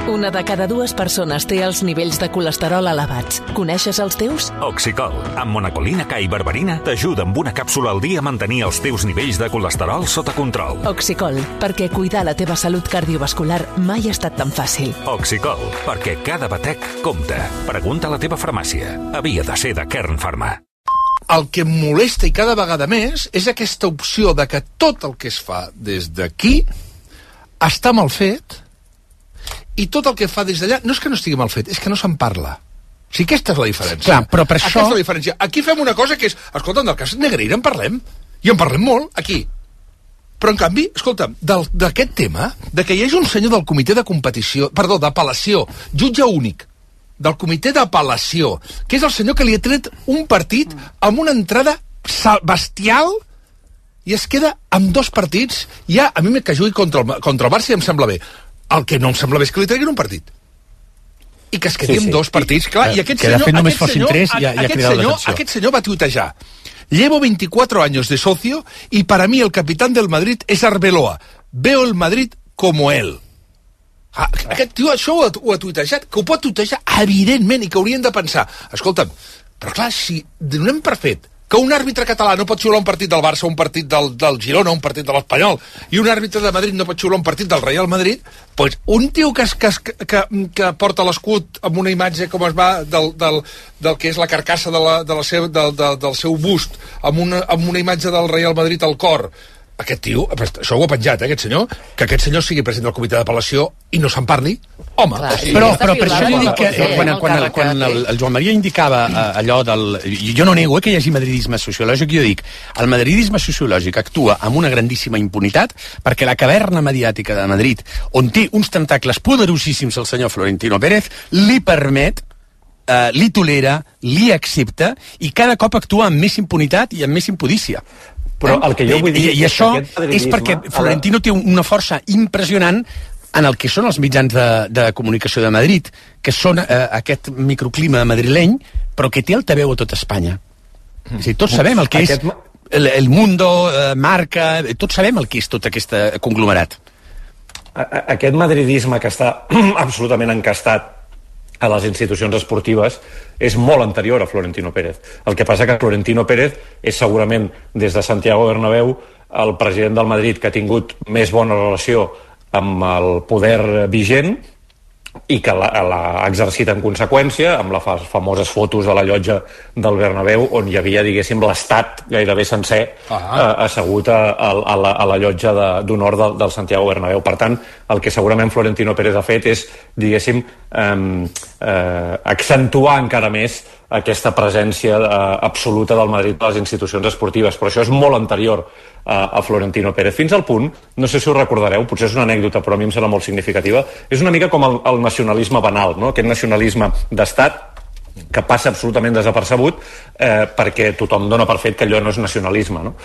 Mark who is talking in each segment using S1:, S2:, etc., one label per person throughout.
S1: Una de cada dues persones té els nivells de colesterol elevats. Coneixes els teus?
S2: Oxicol, amb monacolina K i berberina, t'ajuda amb una càpsula al dia a mantenir els teus nivells de colesterol sota control.
S1: Oxicol, perquè cuidar la teva salut cardiovascular mai ha estat tan fàcil.
S2: Oxicol, perquè cada batec compta. Pregunta a la teva farmàcia. Havia de ser de Kern Pharma.
S3: El que em molesta i cada vegada més és aquesta opció de que tot el que es fa des d'aquí està mal fet i tot el que fa des d'allà no és que no estigui mal fet, és que no se'n parla. O sigui, aquesta és la diferència.
S4: Clar, però per
S3: aquesta és la diferència. Aquí fem una cosa que és, escolta'm, del cas Negreira en parlem, i en parlem molt, aquí. Però, en canvi, escolta'm, d'aquest tema, de que hi hagi un senyor del comitè de competició, perdó, d'apel·lació, jutge únic, del comitè d'apel·lació, que és el senyor que li ha tret un partit amb una entrada bestial i es queda amb 2 partits. Ja, a mi que jugui contra el Barça ja em sembla bé. El que no em sembla bé és que li treguin un partit. I que es quedi amb 2 partits, clar. I aquest senyor,
S4: només fossin 3,
S3: aquest senyor va tuitejar: llevo 24 años de socio y para mí el capitán del Madrid es Arbeloa. Veo el Madrid como él. Aquest tio això ho ha tuitejat, que ho pot tuitejar evidentment, i que haurien de pensar, escolta'm, però clar, si donem per fet que un àrbitre català no pot xiular un partit del Barça, un partit del Girona, un partit de l'Espanyol, i un àrbitre de Madrid no pot xiular un partit del Real Madrid, doncs un tio que porta l'escut amb una imatge com es va del que és la carcassa del seu bust, amb una imatge del Real Madrid al cor, aquest tio, això ho ha penjat, aquest senyor, que aquest senyor sigui president del comitè d'apel·lació i no se'n parli, home.
S4: Clar, però per això jo dic que quan el Joan Maria indicava allò del... Jo no nego que hi hagi madridisme sociològic, jo dic, el madridisme sociològic actua amb una grandíssima impunitat perquè la caverna mediàtica de Madrid, on té uns tentacles poderosíssims el senyor Florentino Pérez, li permet, li tolera, li accepta i cada cop actua amb més impunitat i amb més impudícia.
S5: Però el que jo vull dir...
S4: I això és perquè Florentino té una força impressionant en el que són els mitjans de comunicació de Madrid, que són aquest microclima madrileny, però que té altaveu a tot Espanya. És a dir, tots sabem el que és El Mundo, Marca, tots sabem el que és tot aquest conglomerat.
S5: Aquest madridisme que està absolutament encastat a les institucions esportives és molt anterior a Florentino Pérez. El que passa que Florentino Pérez és segurament des de Santiago Bernabéu el president del Madrid que ha tingut més bona relació amb el poder vigent i que l'ha exercit en conseqüència amb les famoses fotos a la llotja del Bernabéu on hi havia, diguéssim, l'estat gairebé sencer assegut a la llotja d'honor del Santiago Bernabéu. Per tant, el que segurament Florentino Pérez ha fet és, diguéssim, accentuar encara més aquesta presència absoluta del Madrid a les institucions esportives, però això és molt anterior a Florentino Pérez, fins al punt, no sé si ho recordareu, potser és una anècdota però a mi em sembla molt significativa, és una mica com el nacionalisme banal, no? Aquest nacionalisme d'estat que passa absolutament desapercebut perquè tothom dona per fet que allò no és nacionalisme, no?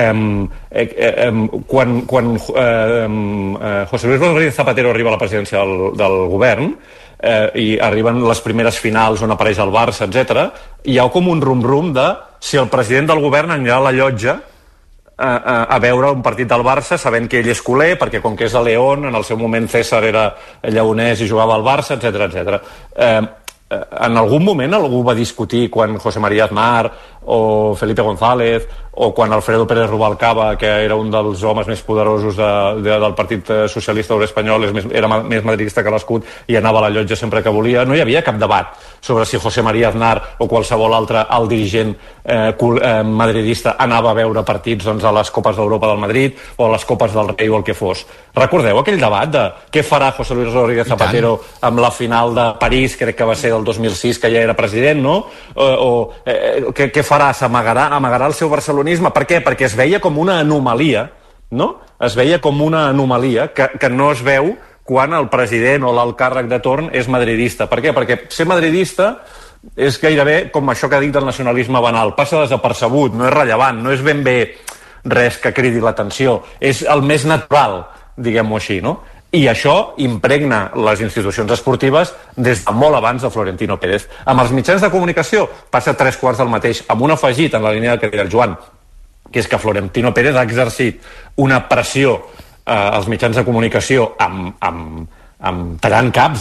S5: Quan José Luis Rodríguez Zapatero arriba a la presidència del govern i arriben les primeres finals on apareix el Barça, etc., hi ha com un rum-rum de si el president del govern anirà a la llotja a veure un partit del Barça sabent que ell és culer, perquè com que és de León, en el seu moment César era lleonès i jugava al Barça, etc. En algun moment algú va discutir quan José María Aznar o Felipe González o quan Alfredo Pérez Rubalcaba, que era un dels homes més poderosos del Partit Socialista Obrer Espanyol, era més madridista que l'escut i anava a la llotja sempre que volia, no hi havia cap debat sobre si José María Aznar o qualsevol altre alt dirigent madridista anava a veure partits a les Copes d'Europa del Madrid o a les Copes del Rei o el que fos. Recordeu aquell debat de què farà José Luis Rodríguez Zapatero amb la final de París, crec que va ser del 2006, que ja era president, no? Què farà? Amagarà el seu barcelonisme? Per què? Perquè es veia com una anomalia, no? Es veia com una anomalia que no es veu quan el president o l'alt càrrec de torn és madridista. Per què? Perquè ser madridista és gairebé com això que ha dit del nacionalisme banal. Passa desapercebut, no és rellevant, no és ben bé res que cridi l'atenció. És el més natural, diguem-ho així, no? I això impregna les institucions esportives des de molt abans de Florentino Pérez. Amb els mitjans de comunicació passa 3/4 del mateix, amb un afegit en la línia que deia el Joan, que és que Florentino Pérez ha exercit una pressió als mitjans de comunicació amb tallant caps,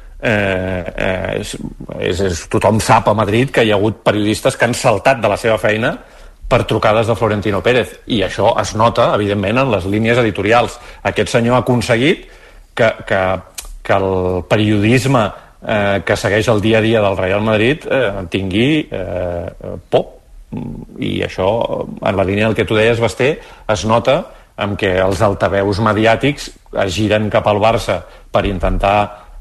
S5: tothom sap a Madrid que hi ha hagut periodistes que han saltat de la seva feina per trucades de Florentino Pérez, i això es nota, evidentment, en les línies editorials. Aquest senyor ha aconseguit que el periodisme que segueix el dia a dia del Real Madrid tingui por, i això, en la línia del que tu deies, Basté, es nota en què els altaveus mediàtics es giren cap al Barça per intentar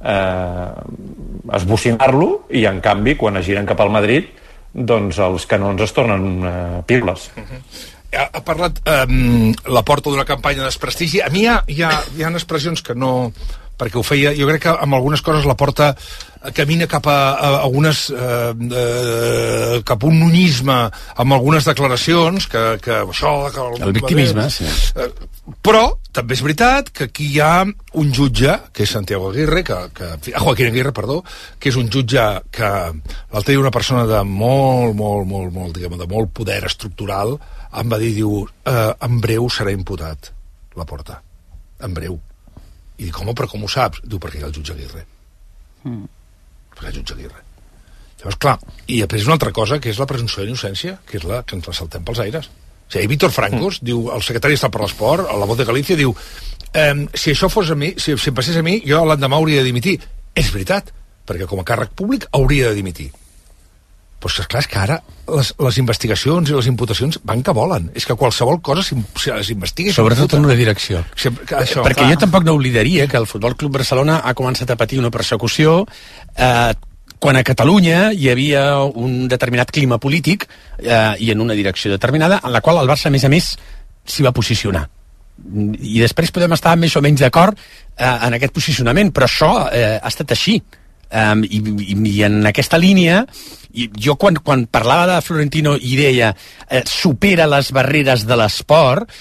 S5: esbocinar-lo, i en canvi quan es giren cap al Madrid, doncs els canons es tornen piles.
S3: Ha parlat Laporta d'una campanya de desprestigi. A mi hi ha expressions que no... perquè ho feia, jo crec que amb algunes coses Laporta camina cap a algunes cap a un nunyisme amb algunes declaracions que això...
S4: El victimisme, sí.
S3: Però també és veritat que aquí hi ha un jutge, que és Santiago Aguirre, Joaquín Aguirre, perdó, que és un jutge que l'altre dia una persona de molt, diguem, de molt poder estructural em va dir, diu, en breu serà imputat, Laporta, en breu. I dic, home, però com ho saps? Diu, perquè hi ha el jutge Aguirre. Perquè hi ha el jutge Aguirre. Llavors, clar, i després una altra cosa, que és la presumpció d'innocència, que és la que ens la saltem pels aires. O sigui, Víctor Francos, diu, el secretari d'Estat per l'Esport, a la Voz de Galícia, diu, si això fos a mi, si em passés a mi, jo l'endemà hauria de dimitir. És veritat, perquè com a càrrec públic hauria de dimitir. Però esclar, és que ara les investigacions i les imputacions van que volen. És que qualsevol cosa s'investiga.
S4: Sobretot en una direcció.
S3: Això,
S4: perquè jo tampoc no oblidaria que el Futbol Club Barcelona ha començat a patir una persecució quan a Catalunya hi havia un determinat clima polític i en una direcció determinada, en la qual el Barça, a més, s'hi va posicionar. I després podem estar més o menys d'acord en aquest posicionament, però això ha estat així. I en aquesta línia, jo quan parlava de Florentino i deia supera les barreres de l'esport,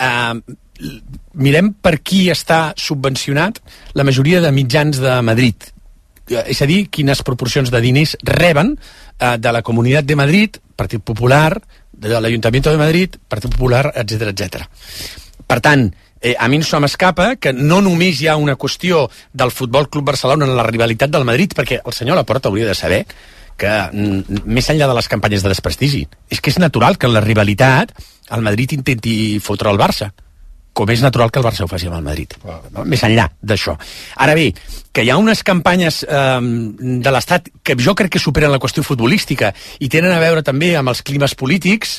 S4: mirem per qui està subvencionat la majoria de mitjans de Madrid, és a dir, quines proporcions de diners reben de la Comunitat de Madrid, Partit Popular, de l'Ajuntament de Madrid, Partit Popular, etc. Per tant, a mi no se m'escapa que no només hi ha una qüestió del Futbol Club Barcelona en la rivalitat del Madrid, perquè el senyor Laporta hauria de saber que, més enllà de les campanyes de desprestigi, és que és natural que en la rivalitat el Madrid intenti fotre el Barça, com és natural que el Barça ho faci amb el Madrid. No? Més enllà d'això. Ara bé, que hi ha unes campanyes de l'Estat que jo crec que superen la qüestió futbolística i tenen a veure també amb els climes polítics,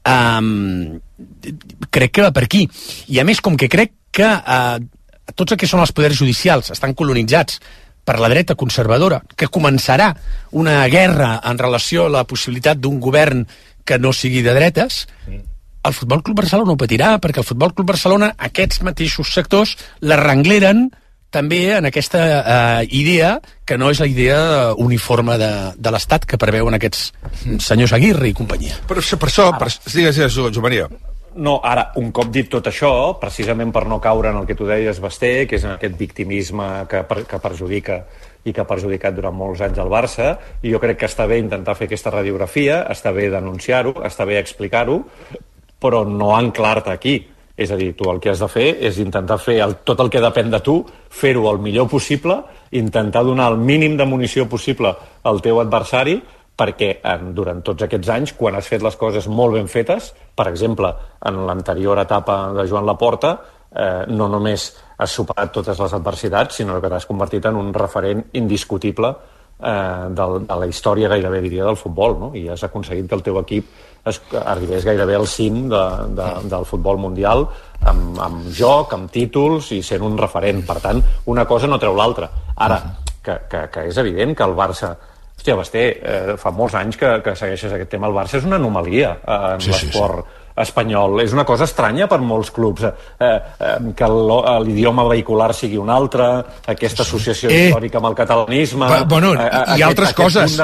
S4: crec que va per aquí. I a més, com que crec que tots els que són els poders judicials estan colonitzats per la dreta conservadora, que començarà una guerra en relació a la possibilitat d'un govern que no sigui de dretes, el Futbol Club Barcelona ho patirà, perquè el Futbol Club Barcelona, aquests mateixos sectors, l'arrengleren també en aquesta idea, que no és la idea uniforme de l'Estat que preveuen aquests senyors Aguirre i companyia.
S3: Per això, digues, Joan Maria.
S5: No, ara, un cop dit tot això, precisament per no caure en el que tu deies, Basté, que és en aquest victimisme que perjudica i que ha perjudicat durant molts anys el Barça, i jo crec que està bé intentar fer aquesta radiografia, està bé denunciar-ho, està bé explicar-ho, però no anclar-te aquí. És a dir, tu el que has de fer és intentar fer tot el que depèn de tu, fer-ho el millor possible, intentar donar el mínim de munició possible al teu adversari, perquè durant tots aquests anys, quan has fet les coses molt ben fetes, per exemple, en l'anterior etapa de Joan Laporta, no només has superat totes les adversitats, sinó que t'has convertit en un referent indiscutible de la història, gairebé diria, del futbol, no? I has aconseguit que el teu equip arribés gairebé al cim del futbol mundial amb joc, amb títols i sent un referent. Per tant, una cosa no treu l'altra. Ara, que és evident que el Barça... Hòstia, Basté, fa molts anys que segueixes aquest tema. El Barça és una anomalia en l'esport espanyol. És una cosa estranya per molts clubs, que l'idioma vehicular sigui un altre, aquesta associació històrica amb el catalanisme...
S3: Bueno, i altres coses.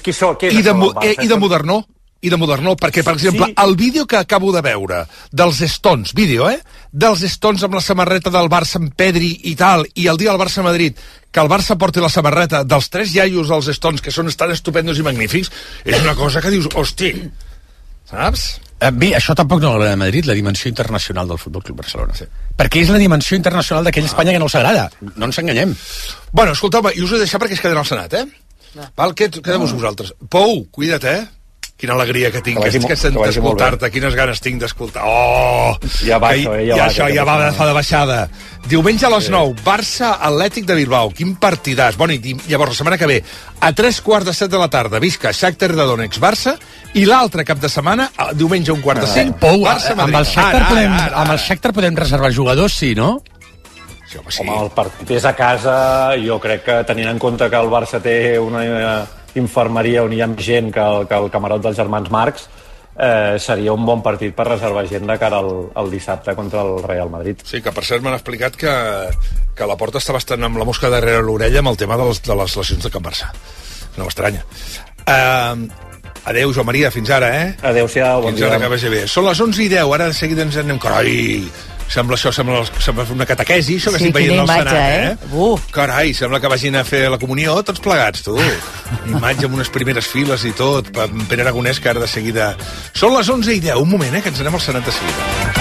S3: I de modernó. I de modernó, perquè, per exemple, el vídeo que acabo de veure dels Stones, dels Stones amb la samarreta del Barça amb Pedri i tal, i el dia del Barça-Madrid, que el Barça porti la samarreta dels 3 iaios dels Stones, que són tan estupendos i magnífics, és una cosa que dius, hosti, saps?
S4: Bé, això tampoc no agrada a Madrid, la dimensió internacional del Futbol Club Barcelona. Sí. Perquè és la dimensió internacional d'aquella Espanya que no els agrada. No ens enganyem.
S3: Bueno, escolteu-me, i us he de deixar perquè es queden al Senat, Val, quedeu-vos vosaltres. Pou, cuida't, Quina alegria que tinc, d'escoltar-te, quines ganes tinc d'escoltar. Oh!
S5: Ja baixa,
S3: ja va de baixada. Diumenge a les 9, Barça Atlètic de Bilbao. Quin partidàs. Bueno, i llavors, la setmana que ve, a 3:45 de la tarda, visca Shakhtar de Donetsk, Barça, i l'altre cap de setmana, diumenge a 4:45,
S4: Pou, amb el Shakhtar podem reservar jugadors, sí, no?
S5: Sí, home, el partit és a casa. Jo crec que, tenint en compte que el Barça té una infermeria on hi ha més gent que el camarot dels germans Marx, seria un bon partit per reservar gent de cara al dissabte contra el Real Madrid.
S3: Sí, que per cert m'han explicat que la Porta està bastant amb la mosca darrere l'orella amb el tema de les lesions de Can Barça. No m'estranya. Adéu, Joan Maria, fins ara,
S5: Adéu-siau, bon dia.
S3: Fins ara, que vagi bé. Són les 11:10, ara de seguida ens anem... Carai, sembla una catequesi, això que estic veient al Senat, Carai, sembla que vagin a fer la comunió tots plegats, tu. Imatge amb unes primeres files i tot, Pere Aragonès, que ara de seguida... Són les 11:10, un moment, que ens anem al Senat de seguida.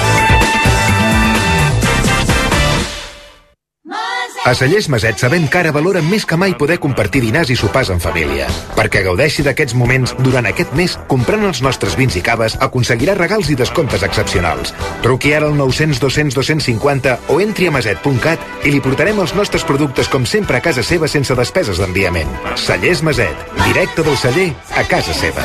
S6: A Cellers Maset sabem que ara valoren més que mai poder compartir dinars i sopars en família. Perquè gaudeixi d'aquests moments durant aquest mes, comprant els nostres vins i caves, aconseguirà regals i descomptes excepcionals. Truqui ara al 900 200 250 o entri a maset.cat i li portarem els nostres productes com sempre a casa seva sense despeses d'enviament. Cellers Maset, directe del celler a casa seva.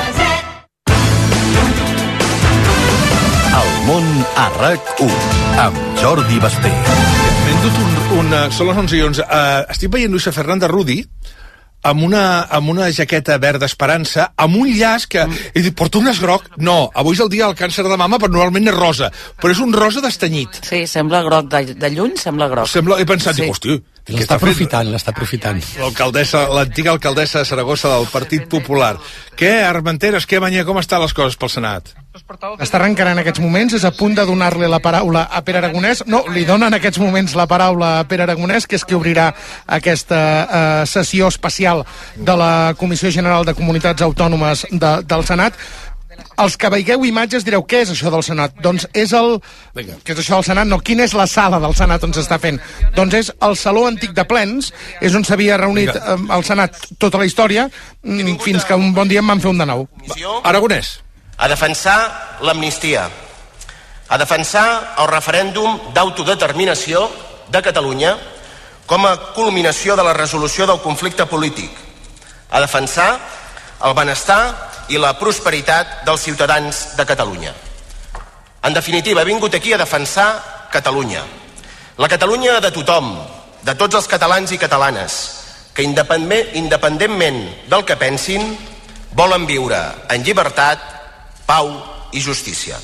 S7: El món a RAC1 amb Jordi Basté.
S3: M'he endut són les 11:11. Estic veient Luisa Fernanda Rudi amb una jaqueta verda esperança, amb un llaç que... He dit, porta un llaç groc? No, avui és el dia del càncer de mama, però normalment és rosa. Però és un rosa destenyit.
S8: Sí, sembla groc, de lluny sembla groc.
S3: He pensat, dic, hòstia...
S4: L'està aprofitant.
S3: L'antiga alcaldessa de Saragossa del Partit Popular. Què, Armenteres, què, Banyé, com estan les coses pel Senat?
S9: Està arrencant en aquests moments, és a punt de donar-li la paraula a Pere Aragonès. No, li dona en aquests moments la paraula a Pere Aragonès, que és qui obrirà aquesta sessió especial de la Comissió General de Comunitats Autònomes del Senat. Els que veieu imatges direu, què és això del Senat? Doncs és què és això del Senat? No, quina és la sala del Senat on s'està fent? Doncs és el Saló Antic de Plens, és on s'havia reunit el Senat tota la història, fins que un bon dia em van fer un de nou.
S3: Aragonès.
S10: A defensar l'amnistia, a defensar el referèndum d'autodeterminació de Catalunya com a culminació de la resolució del conflicte polític, a defensar el benestar i la prosperitat dels ciutadans de Catalunya. En definitiva, he vingut aquí a defensar Catalunya. La Catalunya de tothom, de tots els catalans i catalanes, que independentment del que pensin, volen viure en llibertat, pau i justícia.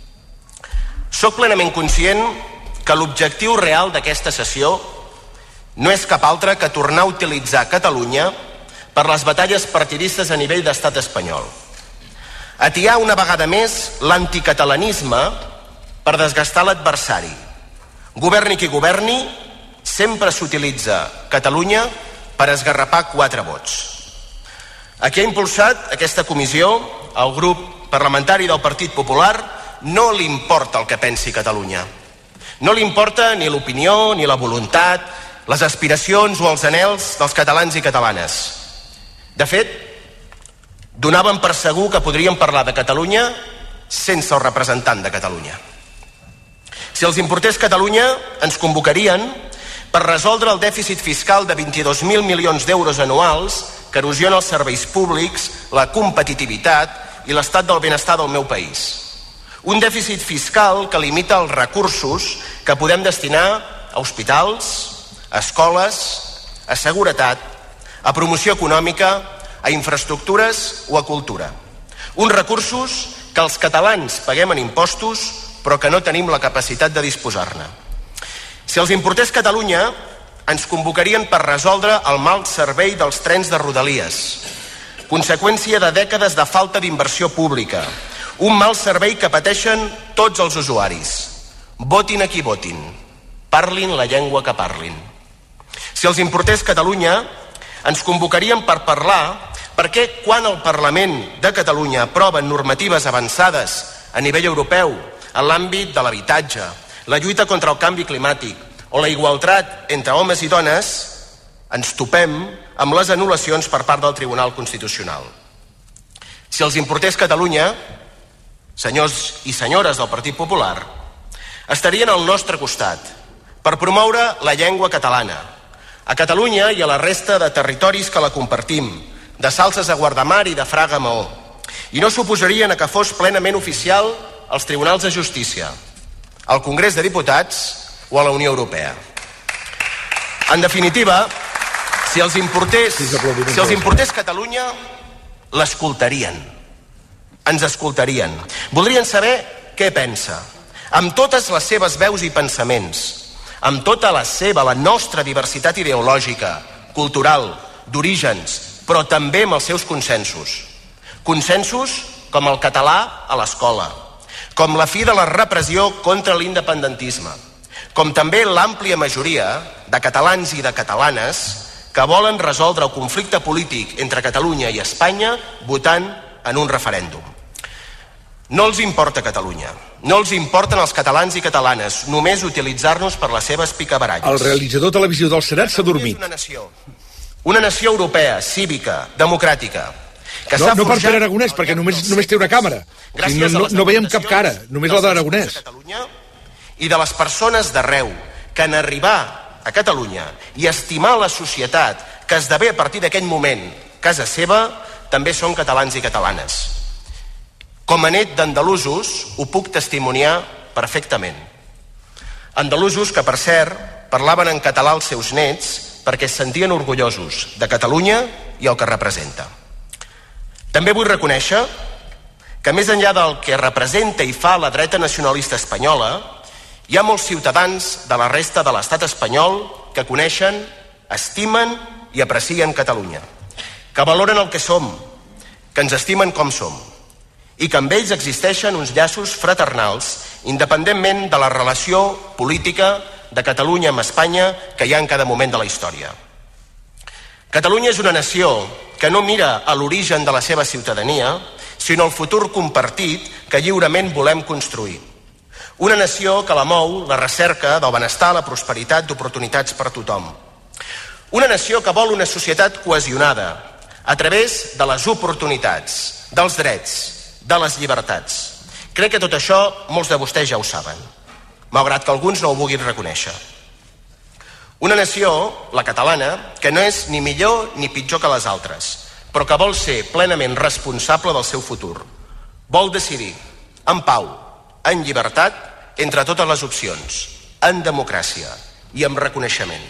S10: Soc plenament conscient que l'objectiu real d'aquesta sessió no és cap altre que tornar a utilitzar Catalunya per les batalles partidistes a nivell d'estat espanyol. Atiar una vegada més l'anticatalanisme per desgastar l'adversari. Governi qui governi, sempre s'utilitza Catalunya per esgarrapar 4 vots. A qui ha impulsat aquesta comissió, el grup parlamentari del Partit Popular, no li importa el que pensi Catalunya. No li importa ni l'opinió, ni la voluntat, les aspiracions o els anhels dels catalans i catalanes. De fet, donaven per segur que podríem parlar de Catalunya sense el representant de Catalunya. Si els importés Catalunya, ens convocarien per resoldre el dèficit fiscal de 22.000 milions d'euros anuals que erosiona els serveis públics, la competitivitat i l'estat del benestar del meu país. Un dèficit fiscal que limita els recursos que podem destinar a hospitals, a escoles, a seguretat, a promoció econòmica, a infraestructures o a cultura. Uns recursos que els catalans paguem en impostos però que no tenim la capacitat de disposar-ne. Si els importés Catalunya, ens convocarien per resoldre el mal servei dels trens de Rodalies, conseqüència de dècades de falta d'inversió pública, un mal servei que pateixen tots els usuaris. Votin a qui votin, parlin la llengua que parlin. Si els importés Catalunya, ens convocarien per parlar per què quan el Parlament de Catalunya aprova normatives avançades a nivell europeu, en l'àmbit de l'habitatge, la lluita contra el canvi climàtic o la igualtat entre homes i dones, ens topem amb les anul·lacions per part del Tribunal Constitucional. Si els importés Catalunya, senyors i senyores del Partit Popular, estarien al nostre costat per promoure la llengua catalana a Catalunya i a la resta de territoris que la compartim, de Salses a Guardamar i de Fraga a Maó, i no s'oposarien a que fos plenament oficial als tribunals de justícia, al Congrés de Diputats o a la Unió Europea. En definitiva, si els importés Catalunya, l'escoltarien, ens escoltarien, voldrien saber què pensa, amb totes les seves veus i pensaments, amb tota la nostra diversitat ideològica, cultural, d'orígens, però també amb els seus consensos. Consensos com el català a l'escola, com la fi de la repressió contra l'independentisme, com també l'àmplia majoria de catalans i de catalanes que volen resoldre el conflicte polític entre Catalunya i Espanya votant en un referèndum. No els importa Catalunya, no els importen els catalans i catalanes, només utilitzar-nos per les seves picabaralles.
S3: El realitzador televisiu del Senat s'ha dormit.
S10: Una nació europea, cívica, democràtica, que s'ha
S3: forjat... No per Pere Aragonès, perquè només té una càmera. No veiem cap cara, només la d'Aragonès.
S10: I de les persones d'arreu que en arribar a Catalunya i estimar la societat que esdevé a partir d'aquell moment casa seva, també són catalans i catalanes. Com a net d'andalusos ho puc testimoniar perfectament. Andalusos que, per cert, parlaven en català als seus nets perquè es sentien orgullosos de Catalunya i el que representa. També vull reconèixer que més enllà del que representa i fa la dreta nacionalista espanyola, hi ha molts ciutadans de la resta de l'estat espanyol que coneixen, estimen i aprecien Catalunya, que valoren el que som, que ens estimen com som, i que amb ells existeixen uns llaços fraternals independentment de la relació política de Catalunya amb Espanya que hi ha en cada moment de la història. Catalunya és una nació que no mira a l'origen de la seva ciutadania, sinó al futur compartit que lliurement volem construir. Una nació que la mou la recerca del benestar, la prosperitat, d'oportunitats per tothom. Una nació que vol una societat cohesionada a través de les oportunitats, dels drets, de les llibertats. Crec que tot això molts de vostès ja ho saben, malgrat que alguns no ho vulguin reconèixer. Una nació, la catalana, que no és ni millor ni pitjor que les altres, però que vol ser plenament responsable del seu futur. Vol decidir, en pau, en llibertat, entre totes les opcions, en democràcia i amb reconeixement.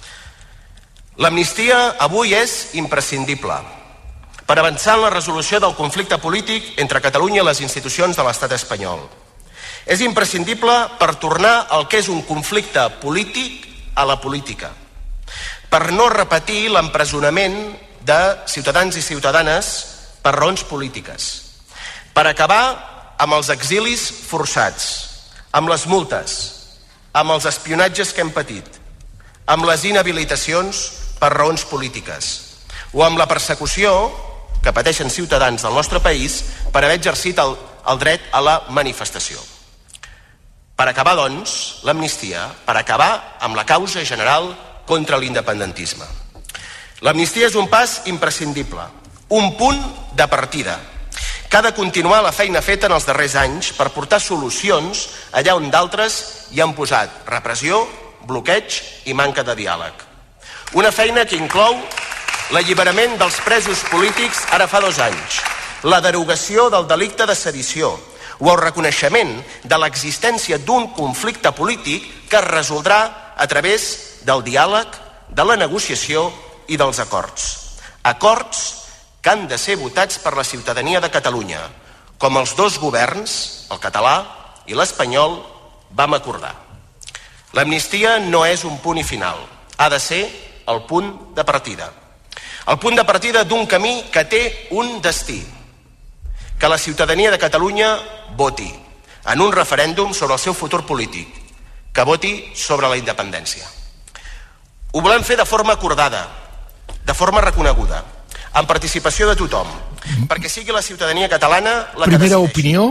S10: L'amnistia avui és imprescindible per avançar en la resolució del conflicte polític entre Catalunya i les institucions de l'estat espanyol. És imprescindible per tornar al que és un conflicte polític a la política, per no repetir l'empresonament de ciutadans i ciutadanes per raons polítiques, per acabar amb els exilis forçats, amb les multes, amb els espionatges que hem patit, amb les inhabilitacions per raons polítiques o amb la persecució que pateixen ciutadans del nostre país per haver exercit el dret a la manifestació. Per acabar, doncs, l'amnistia, per acabar amb la causa general contra l'independentisme. L'amnistia és un pas imprescindible, un punt de partida, que ha de continuar la feina feta en els darrers anys per portar solucions allà on d'altres hi han posat repressió, bloqueig i manca de diàleg. Una feina que inclou l'alliberament dels presos polítics ara fa 2 anys, la derogació del delicte de sedició o el reconeixement de l'existència d'un conflicte polític que es resoldrà a través del diàleg, de la negociació i dels acords. Acords que han de ser votats per la ciutadania de Catalunya, com els 2 governs, el català i l'espanyol, vam acordar. L'amnistia no és un punt i final, ha de ser el punt de partida. El punt de partida d'un camí que té un destí, que la ciutadania de Catalunya voti en un referèndum sobre el seu futur polític, que voti sobre la independència. Ho volem fer de forma acordada, de forma reconeguda, amb participació de tothom, perquè sigui la ciutadania catalana la que
S3: Primera
S10: decideixi.
S3: opinió,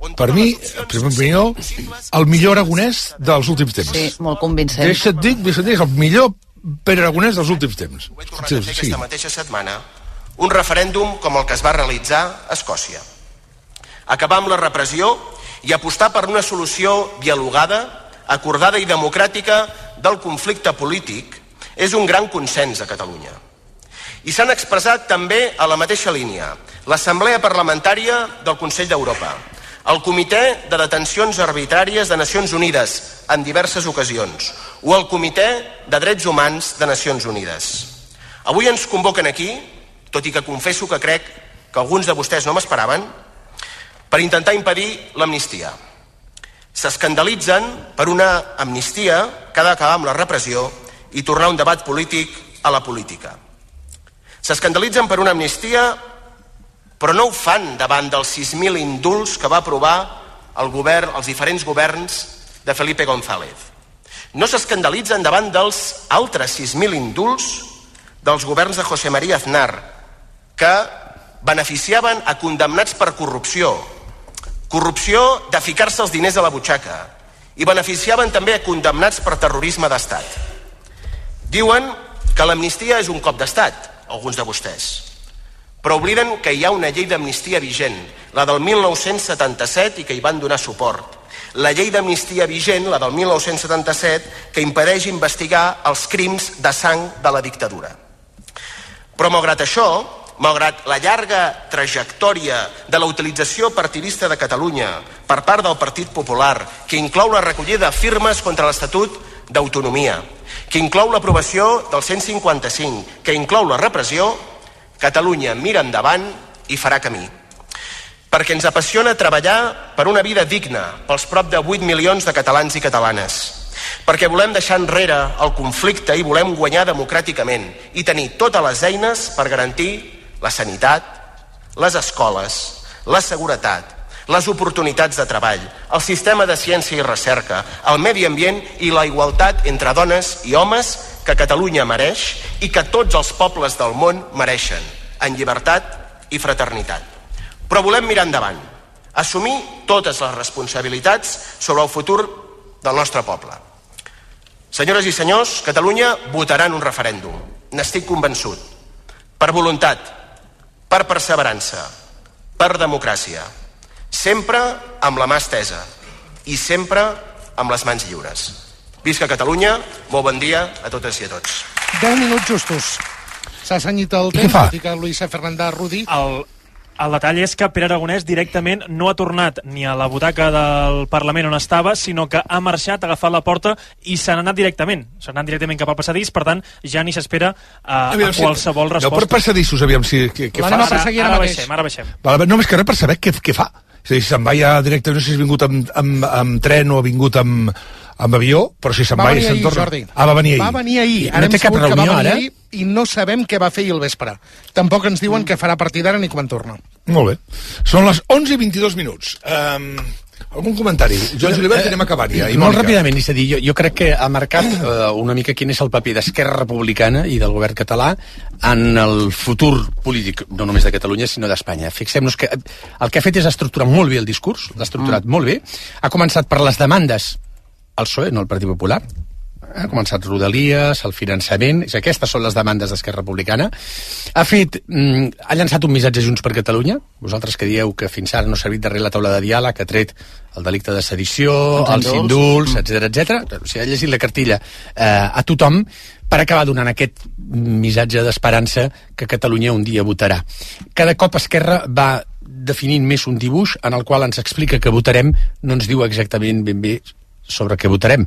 S3: per mi, en primera opinió, el millor aragonès dels últims temps.
S8: Sí, molt convincent.
S3: Deixa't dir, és el millor Pere Aragonès dels últims temps.
S10: Ho vaig comentar aquesta mateixa setmana, un referèndum com el que es va realitzar a Escòcia. Acabar amb la repressió i apostar per una solució dialogada, acordada i democràtica del conflicte polític és un gran consens a Catalunya. I s'han expressat també a la mateixa línia l'Assemblea Parlamentària del Consell d'Europa, el Comitè de Detencions Arbitràries de Nacions Unides en diverses ocasions o el Comitè de Drets Humans de Nacions Unides. Avui ens convoquen aquí, tot i que confesso que crec que alguns de vostès no m'esperaven, per intentar impedir l'amnistia. S'escandalitzen per una amnistia que ha d'acabar amb la repressió i tornar un debat polític a la política. S'escandalitzen per una amnistia, però no ho fan davant dels 6.000 indults que va aprovar el govern, els diferents governs de Felipe González. No s'escandalitzen davant dels altres 6.000 indults dels governs de José María Aznar, que beneficiaven a condemnats per corrupció de ficar-se els diners a la butxaca, i beneficiaven també a condemnats per terrorisme d'estat. Diuen que l'amnistia és un cop d'estat, alguns de vostès, però obliden que hi ha una llei d'amnistia vigent, la del 1977, i que hi van donar suport. La llei d'amnistia vigent, la del 1977, que impedeix investigar els crims de sang de la dictadura. Però malgrat això, malgrat la llarga trajectòria de la utilització partidista de Catalunya per part del Partit Popular, que inclou la recollida de firmes contra l'Estatut d'Autonomia, que inclou l'aprovació del 155, que inclou la repressió, Catalunya mira endavant i farà camí. Perquè ens apassiona treballar per una vida digna pels prop de 8 milions de catalans i catalanes. Perquè volem deixar enrere el conflicte i volem guanyar democràticament i tenir totes les eines per garantir la sanitat, les escoles, la seguretat, les oportunitats de treball, el sistema de ciència i recerca, el medi ambient i la igualtat entre dones i homes que Catalunya mereix i que tots els pobles del món mereixen, en llibertat i fraternitat. Però volem mirar endavant, assumir totes les responsabilitats sobre el futur del nostre poble. Senyores i senyors, Catalunya votarà en un referèndum, n'estic convençut, per voluntat, per perseverança, per democràcia, sempre amb la mà estesa i sempre amb les mans lliures. Visca Catalunya, molt bon dia a totes i a tots.
S9: 10 minuts justos. S'ha senyit el temps, tot i que Luis Fernández Rudi...
S11: El detall és que Pere Aragonès directament no ha tornat ni a la butaca del Parlament on estava, sinó que ha marxat, ha agafat la porta i se n'ha anat directament. Se n'ha anat directament cap al passadís, per tant, ja ni s'espera a qualsevol resposta.
S3: No per passadissos, aviam si... Què fa?
S11: Ara baixem.
S3: No, més que res per saber què fa. És a dir, se'n va ja directament, no sé si ha vingut amb tren o ha vingut amb avió, però si se'n va i se'n torna...
S9: Va venir ahir.
S3: No té cap reunió, ara?
S9: I no sabem què va fer ahir al vespre. Tampoc ens diuen què farà a partir d'ara ni quan torna.
S3: Molt bé. Són les 11:22 minuts. Algun comentari? Joan Julivert, anem acabant ja.
S4: Molt ràpidament, és a dir, jo crec que ha marcat una mica quin és el paper d'Esquerra Republicana i del govern català en el futur polític, no només de Catalunya, sinó d'Espanya. Fixem-nos que el que ha fet és estructurar molt bé el discurs, l'ha estructurat molt bé, ha començat per les demandes al PSOE, no al Partit Popular, ha començat Rodalies, el finançament, aquestes són les demandes d'Esquerra Republicana. Ha llançat un missatge Junts per Catalunya, vosaltres que dieu que fins ara no ha servit darrere la taula de diàleg, ha tret el delicte de sedició, els indults, etc. O sigui, ha llegit la cartilla a tothom per acabar donant aquest missatge d'esperança que Catalunya un dia votarà. Cada cop Esquerra va definint més un dibuix en el qual ens explica que votarem, no ens diu exactament ben bé sobre què votarem.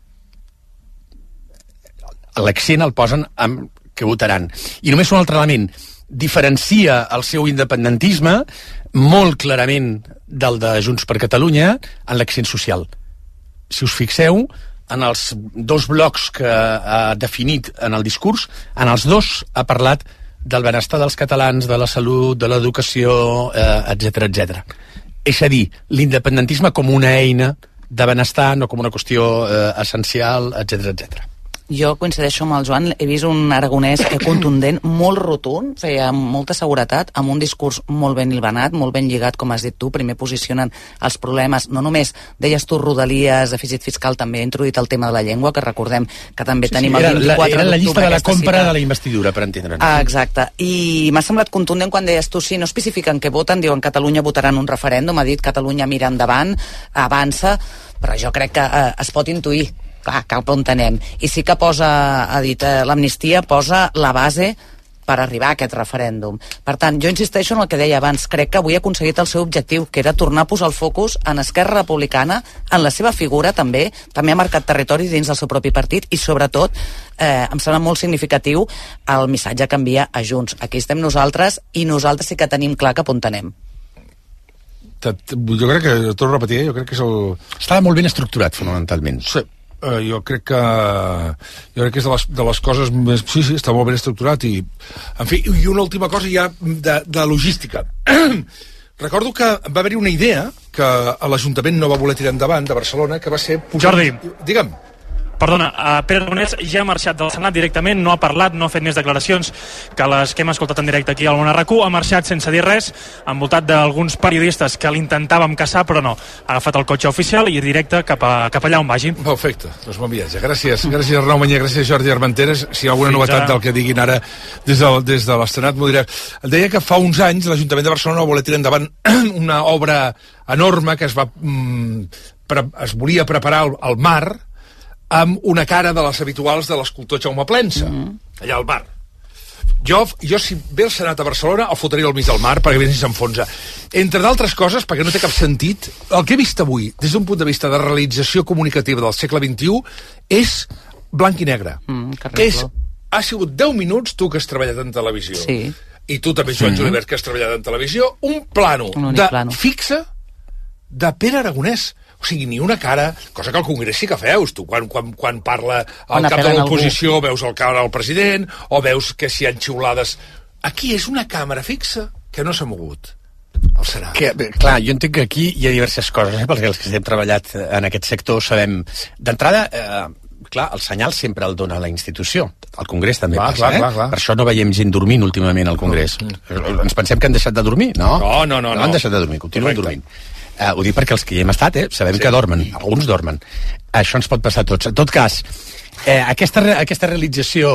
S4: L'accent el posen amb que votaran. I només un altre element, diferencia el seu independentisme molt clarament del de Junts per Catalunya en l'accent social. Si us fixeu, en els dos blocs que ha definit en el discurs, en els dos ha parlat del benestar dels catalans, de la salut, de l'educació, etc. És a dir, l'independentisme com una eina de benestar, no com una qüestió essencial, etc.
S8: Jo coincideixo amb el Joan, he vist un aragonès contundent, molt rotund, feia amb molta seguretat, amb un discurs molt ben hilvanat, molt ben lligat, com has dit tu. Primer posicionen els problemes, no només, deies tu, rodalies, dèficit fiscal, també ha introduït el tema de la llengua, que recordem que també tenim el 24 d'octubre.
S4: Era la llista de la compra de la investidura, per entendre'ns.
S8: Exacte, i m'ha semblat contundent quan deies tu, sí, no especifiquen què voten, diuen Catalunya votaran un referèndum, ha dit Catalunya mira endavant, avança, però jo crec que es pot intuir cap on anem. I sí que ha dit, l'amnistia posa la base per arribar a aquest referèndum. Per tant, jo insisteixo en el que deia abans, crec que avui ha aconseguit el seu objectiu, que era tornar a posar el focus en Esquerra Republicana, en la seva figura també ha marcat territori dins del seu propi partit i sobretot, em sembla molt significatiu el missatge que envia a Junts. Aquí estem nosaltres i nosaltres sí que tenim clar cap on anem.
S3: Jo crec que, torno a repetir, jo crec que és el...
S4: Estava molt ben estructurat, fonamentalment.
S3: Sí. Jo crec que és de les coses més... Sí, està molt ben estructurat i... En fi, i una última cosa ja de logística. Recordo que va haver-hi una idea que l'Ajuntament no va voler tirar endavant de Barcelona, que va ser...
S11: Jordi.
S3: Digue'm.
S11: Perdona, Pere Aragonès ja ha marxat del Senat directament, no ha parlat, no ha fet més declaracions que les que hem escoltat en directe aquí al Món RAC1, ha marxat sense dir res, envoltat d'alguns periodistes que l'intentàvem caçar, però no. Ha agafat el cotxe oficial i directe cap allà on vagi.
S3: Perfecte, doncs bon viatge. Gràcies Arnau Mañé, gràcies Jordi Armenteres. Si hi ha alguna novetat del que diguin ara des de l'Estrenat m'ho dirà. Deia que fa uns anys l'Ajuntament de Barcelona va voler tirar endavant una obra enorme que es volia preparar al mar amb una cara de les habituals de l'escultor Jaume Plensa, allà al mar. Jo, si ve el Senat a Barcelona, el fotria al mig del mar perquè vegi si s'enfonsa. Entre d'altres coses, perquè no té cap sentit, el que he vist avui, des d'un punt de vista de realització comunicativa del segle XXI, és blanc i negre. Ha sigut 10 minuts, tu que has treballat en televisió, i tu també, Joan Julivert, que has treballat en televisió, un plano fixe de Pere Aragonès. O sigui, ni una cara, cosa que al Congrés sí que feus, tu, quan parla el cap de l'oposició, veus el cara del president, o veus que si hi ha xiulades... Aquí és una càmera fixa que no s'ha mogut. El Senat.
S4: Clar, jo entenc que aquí hi ha diverses coses, perquè els que hem treballat en aquest sector sabem... D'entrada, clar, el senyal sempre el dona la institució. Al Congrés també passa, clar. Per això no veiem gent dormint últimament al Congrés. Ens pensem que han deixat de dormir? No. No han deixat de dormir, continuen dormint. Ho dic perquè els que hi hem estat, sabem que dormen, alguns dormen. Això ens pot passar a tots. En tot cas, aquesta realització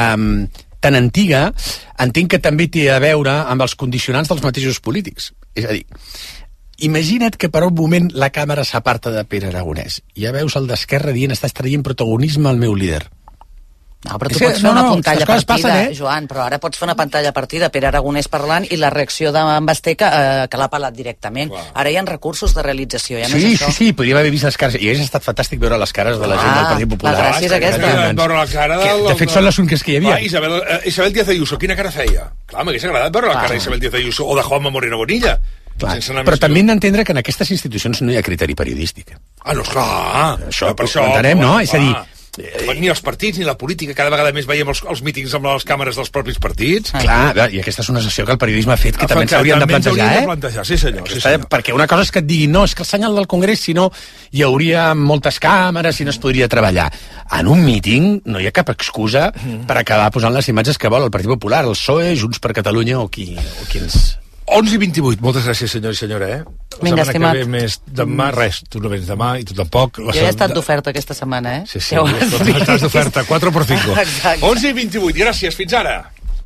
S4: tan antiga, entenc que també té a veure amb els condicionants dels mateixos polítics. És a dir, imagina't que per un moment la càmera s'aparta de Pere Aragonès. Ja veus el d'Esquerra dient estàs traient protagonisme al meu líder.
S8: No, però tu pots fer una pantalla partida, Joan, però ara pots fer una pantalla partida, Pere Aragonès parlant i la reacció d'en Basté que l'ha pelat directament. Ara hi ha recursos de realització, ja no és això.
S4: Sí, podríem haver vist les cares, i hauria estat fantàstic veure les cares de la gent del Partit Popular.
S8: La gràcia és aquesta.
S3: Veure la cara
S4: de fet, són les úniques que hi havia.
S3: Isabel Díaz Ayuso, quina cara feia? Clar, m'hagués agradat veure la cara d'Isabel Díaz Ayuso o de Juanma Moreno Bonilla.
S4: Però també hem d'entendre que en aquestes institucions no hi ha criteri periodístic.
S3: No, esclar.
S4: Això ho entenem, no? És a dir,
S3: ni els partits ni la política, cada vegada més veiem els mítings amb les càmeres dels propis partits.
S4: Clar, i aquesta és una sessió que el periodisme ha fet que també s'haurien de plantejar,
S3: sí senyor.
S4: Perquè una cosa és que et diguin, no, és que el senyal del Congrés, si no hi hauria moltes càmeres i no es podria treballar. En un míting no hi ha cap excusa per acabar posant les imatges que vol el Partit Popular, el PSOE, Junts per Catalunya o qui ens...
S3: 11:28, moltes gràcies senyor i senyora,
S8: Vinga, estimat.
S3: Que ve més demà, res, tu no vens demà i tu tampoc.
S8: Jo he estat d'oferta aquesta setmana,
S3: Sí, estàs d'oferta, 4x5. 11:28, gràcies, fins ara.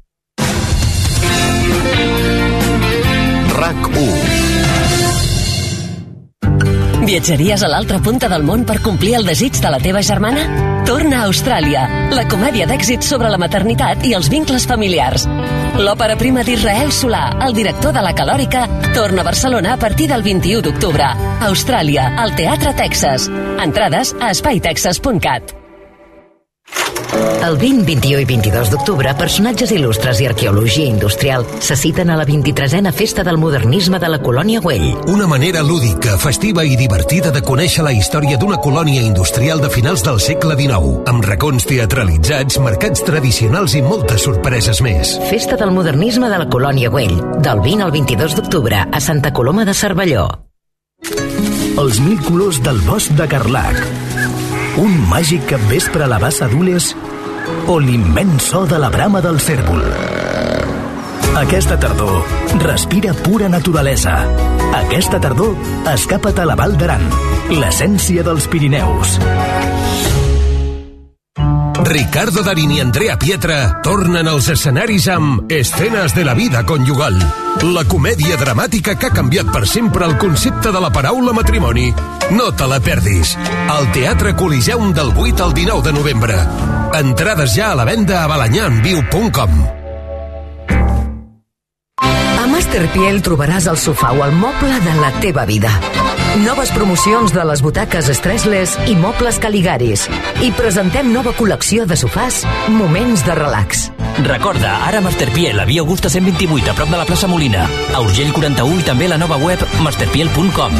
S7: RAC1.
S12: Viatjaries a l'altra punta del món per complir el desig de la teva germana? Torna a Austràlia, la comèdia d'èxit sobre la maternitat i els vincles familiars. L'òpera prima d'Israel Solà, el director de La Calòrica, torna a Barcelona a partir del 21 d'octubre. Austràlia, al Teatre Texas. Entrades a espaitexas.cat.
S13: El 20, 21 i 22 d'octubre, personatges il·lustres i arqueologia industrial se citen a la 23a Festa del Modernisme de la Colònia Güell.
S14: Una manera lúdica, festiva i divertida de conèixer la història d'una colònia industrial de finals del segle XIX, amb racons teatralitzats, mercats tradicionals i moltes sorpreses més.
S13: Festa del Modernisme de la Colònia Güell, del 20 al 22 d'octubre, a Santa Coloma de Cervelló.
S15: Els 1000 colors del bosc de Carlac. un màgic capvespre a la bassa d'Ules o l'immens so de la brama del cérvol. Aquesta tardor, respira pura naturalesa. Aquesta tardor, escapa't a la Val d'Aran, l'essència dels Pirineus.
S14: Ricardo Darín i Andrea Pietra tornen als escenaris amb Escenes de la vida conyugal, la comèdia dramàtica que ha canviat per sempre el concepte de la paraula matrimoni. No te la perdis. Al Teatre Coliseum del 8 al 19 de novembre. Entrades ja a la venda a balanyanviu.com.
S13: A Masterpiel trobaràs el sofà o el moble de la teva vida. Noves promocions de les butaques Stressless i mobles Caligaris. I presentem nova col·lecció de sofàs Moments de relax.
S16: Recorda, ara Masterpiel, a Via Augusta 128, a prop de la plaça Molina. A Urgell 41 i també la nova web masterpiel.com.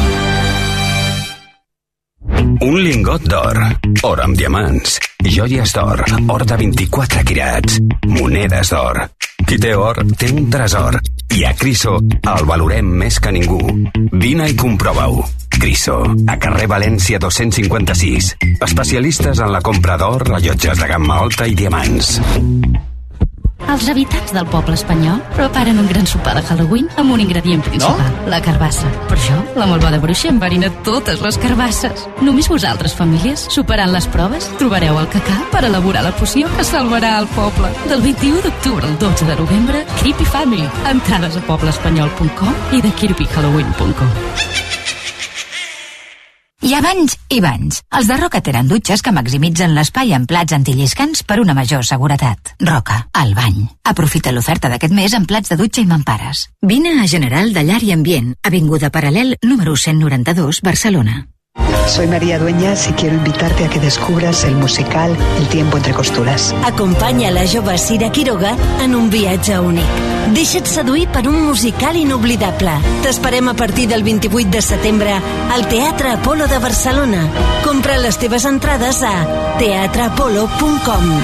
S17: Un lingot d'or, or amb diamants, joies d'or, or de 24 quirats, monedes d'or. Qui té or, té un tresor. I a Criso el valorem més que ningú. Vine i comprova-ho. Criso, a carrer València 256. Especialistes en la compra d'or, rellotges de gamma alta i diamants.
S18: Els habitants del poble espanyol preparen un gran sopar de Halloween amb un ingredient principal, la carbassa. Per això, la malvada bruixa enverina totes les carbasses. Només vosaltres, famílies, superant les proves, trobareu el cacà per elaborar la poció que salvarà el poble. Del 21 d'octubre al 12 de novembre, Creepy Family. Entrades a pobleespanyol.com i de creepyhalloween.com.
S19: Hi ha banys i banys. Els de Roca tenen dutxes que maximitzen l'espai en plats antilliscants per una major seguretat. Roca, el bany. Aprofita l'oferta d'aquest mes en plats de dutxa i mampares. Vine a General de Llar i Ambient, avinguda Paral·lel, número 192, Barcelona.
S20: Soy María Dueñas y quiero invitarte a que descubras el musical El tiempo entre costuras.
S21: Acompanya la jove Sira Quiroga en un viatge únic. Deixa't seduir per un musical inoblidable. T'esperem a partir del 28 de setembre al Teatre Apolo de Barcelona. Compra les teves entrades a teatreapolo.com.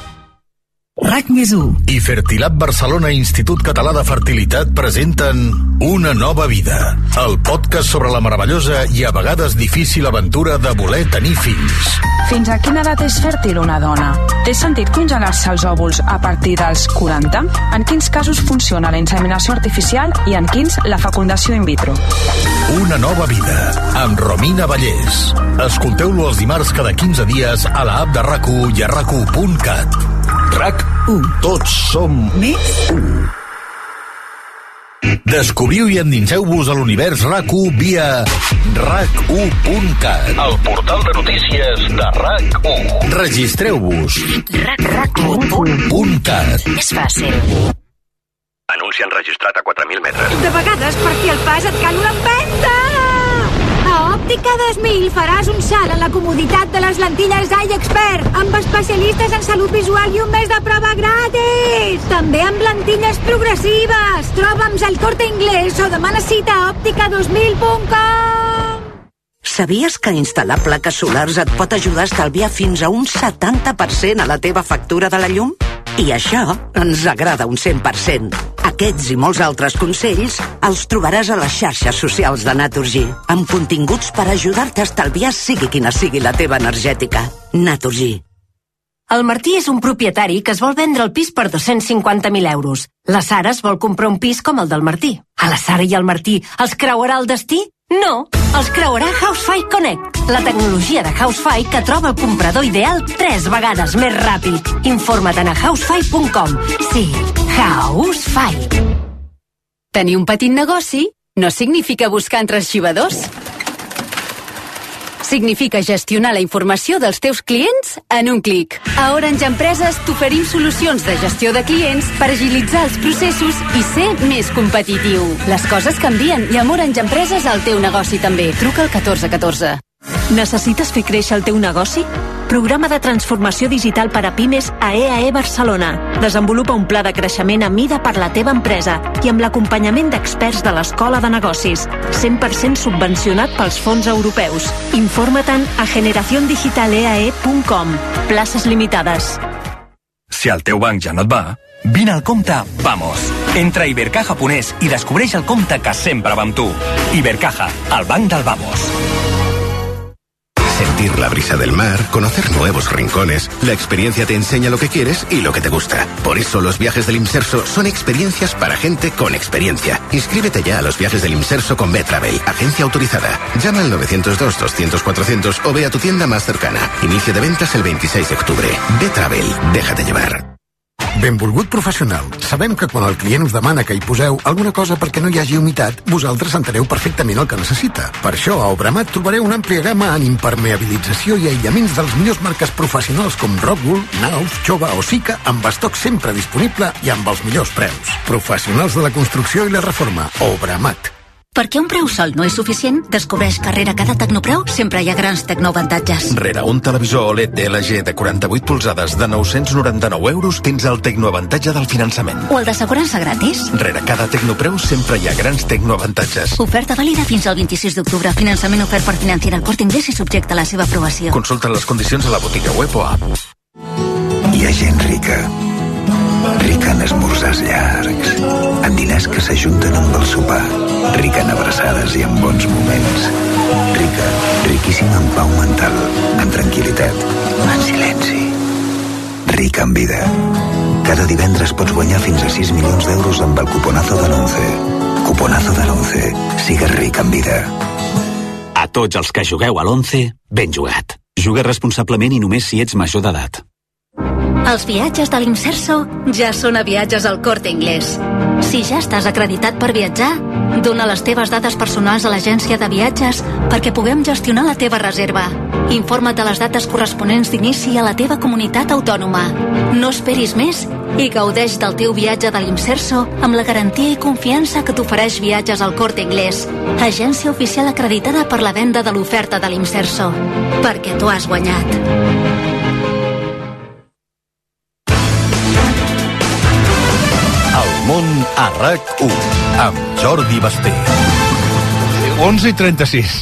S14: RAC+1 i Fertilab Barcelona Institut Català de Fertilitat presenten Una nova vida, el podcast sobre la meravellosa i a vegades difícil aventura de voler tenir fills.
S22: Fins a quina edat és fèrtil una dona? Té sentit congelar-se els òvuls a partir dels 40? En quins casos funciona la inseminació artificial i en quins la fecundació in vitro?
S14: Una nova vida, amb Romina Vallès. Escolteu-lo els dimarts cada 15 dies a la app de RAC1 i a RAC1.cat. RAC1. Tots som més 1. Descobriu i endinseu-vos a l'univers RAC1 via RAC1.cat, el portal de notícies de RAC1. Registreu-vos. RAC1.cat.
S21: És fàcil.
S23: Anunci enregistrat a 4.000 metres.
S24: De vegades, per fi el pas, et cal una empenta! A Òptica 2000 faràs un salt en la comoditat de les lentilles Eye Expert, amb especialistes en salut visual i un mes de prova gratis! També amb lentilles progressives! Troba'ns al Corte Inglés o demana cita a òptica2000.com.
S25: Sabies que instal·lar plaques solars et pot ajudar a estalviar fins a un 70% a la teva factura de la llum? I això ens agrada un 100%. Aquests i molts altres consells els trobaràs a les xarxes socials de Naturgy, amb continguts per ajudar-te a estalviar sigui quina sigui la teva energètica. Naturgy.
S21: El Martí és un propietari que es vol vendre el pis per 250.000 euros. La Sara es vol comprar un pis com el del Martí. A la Sara i al Martí els creuarà el destí? No, els creuarà Housefy Connect, la tecnologia de Housefy que troba el comprador ideal 3 vegades més ràpid. Informa't a housefy.com. Sí, Housefy.
S26: Tenir un petit negoci no significa buscar entre arxivadors. Significa gestionar la informació dels teus clients en un clic. A Orange Empreses t'oferim solucions de gestió de clients per agilitzar els processos i ser més competitiu. Les coses canvien i amb Orange Empreses el teu negoci també. Truca al 1414.
S21: Necessites fer créixer el teu negoci? Programa de transformació digital per a pimes a EAE Barcelona. Desenvolupa un pla de creixement a mida per la teva empresa i amb l'acompanyament d'experts de l'Escola de Negocis. 100% subvencionat pels fons europeus. Informa-te'n a generaciondigitaleae.com. Places limitades.
S27: Si el teu banc ja no et va, vine al compte Vamos. Entra a Ibercaja.es i descobreix el compte que sempre va amb tu. Ibercaja, el banc del Vamos.
S1: sentir la brisa del mar, conocer nuevos rincones. La experiencia te enseña lo que quieres y lo que te gusta. Por eso los viajes del Imserso son experiencias para gente con experiencia. Inscríbete ya a los viajes del Imserso con B-Travel, agencia autorizada. Llama al 902-200-400 o ve a tu tienda más cercana. Inicio de ventas el 26 de octubre. B-Travel, déjate llevar.
S2: Benvolgut professional. Sabem que quan el client us demana que hi poseu alguna cosa perquè no hi hagi humitat, vosaltres enteneu perfectament el que necessita. Per això, a Obramat trobareu una àmplia gamma en impermeabilització i aïllaments dels millors marques professionals com Rockwool, Knauf, Chova o Sika, amb estoc sempre disponible i amb els millors preus. Professionals de la construcció i la reforma. Obramat.
S21: Perquè un preu sol no és suficient, descobreix que rere cada Tecnopreu sempre hi ha grans tecnoavantatges.
S5: Rere un televisor OLED LG de 48 polzades de 999 euros tens el tecnoavantatge del finançament.
S21: O el d'assegurança gratis.
S5: Rere cada Tecnopreu sempre hi ha grans tecnoavantatges.
S21: Oferta vàlida fins al 26 d'octubre. Finançament ofert per Financiera El Corte Inglés i subjecte a la seva aprovació.
S5: Consulta les condicions a la botiga web o app.
S6: Hi ha gent rica. Rica en esmorzars llargs, en diners que s'ajunten amb el sopar, rica en abraçades i en bons moments, rica, riquíssima en pau mental, en tranquil·litat, en silenci, rica en vida. Cada divendres pots guanyar fins a 6 milions d'euros amb el cuponazo de l'11. Cuponazo de l'11. Sigues ric en vida.
S9: A tots els que jugueu a l'11, ben jugat. Juga responsablement i només si ets major d'edat.
S21: Els viatges de l'Imserso ja són a Viatges al Corte Inglés. Si ja estàs acreditat per viatjar, dona les teves dades personals a l'agència de viatges perquè puguem gestionar la teva reserva. Informa't de les dates corresponents d'inici a la teva comunitat autònoma. No esperis més i gaudeix del teu viatge de l'Imserso amb la garantia i confiança que t'ofereix Viatges al Corte Inglés, agència oficial acreditada per la venda de l'oferta de l'Imserso. Perquè t'ho has guanyat.
S7: Món a RAC1 amb Jordi Basté.
S3: 11:36.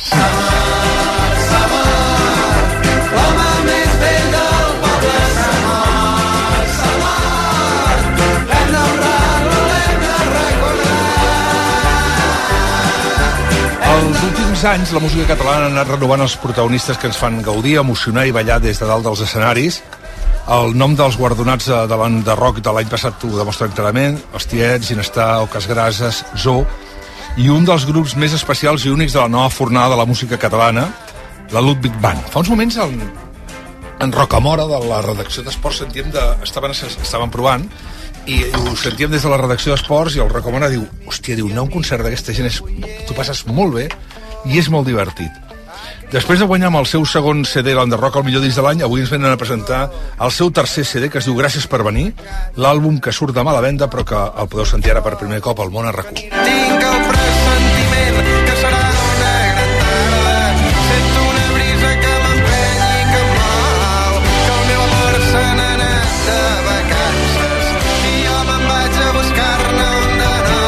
S3: Els últims anys la música catalana ha anat renovant els protagonistes que ens fan gaudir, emocionar i ballar des de dalt dels escenaris. El nom dels guardonats de l'any de rock de l'any passat ho demostra clarament: els Tiets, Ginestar, Oques Grases, Zoo, i un dels grups més especials i únics de la nova fornada de la música catalana, la Ludwig Band. Fa uns moments en Rocamora, de la redacció d'Esports, estaven provant i ho sentíem des de la redacció d'Esports i el Rocamora diu, hòstia, anar a un concert d'aquesta gent t'ho passes molt bé i és molt divertit. Després de guanyar amb el seu segon CD l'Under Rock el millor disc de l'any, avui ens venen a presentar el seu tercer CD, que es diu Gràcies per venir, l'àlbum que surt demà a la venda però que el podeu sentir ara per primer cop al Món a RAC1.
S10: Tinc el pressentiment que serà una gran tarda, sento una brisa que m'empeny i que mal, que el meu amor se n'ha anat de vacances i jo me'n vaig a buscar-ne un de nou.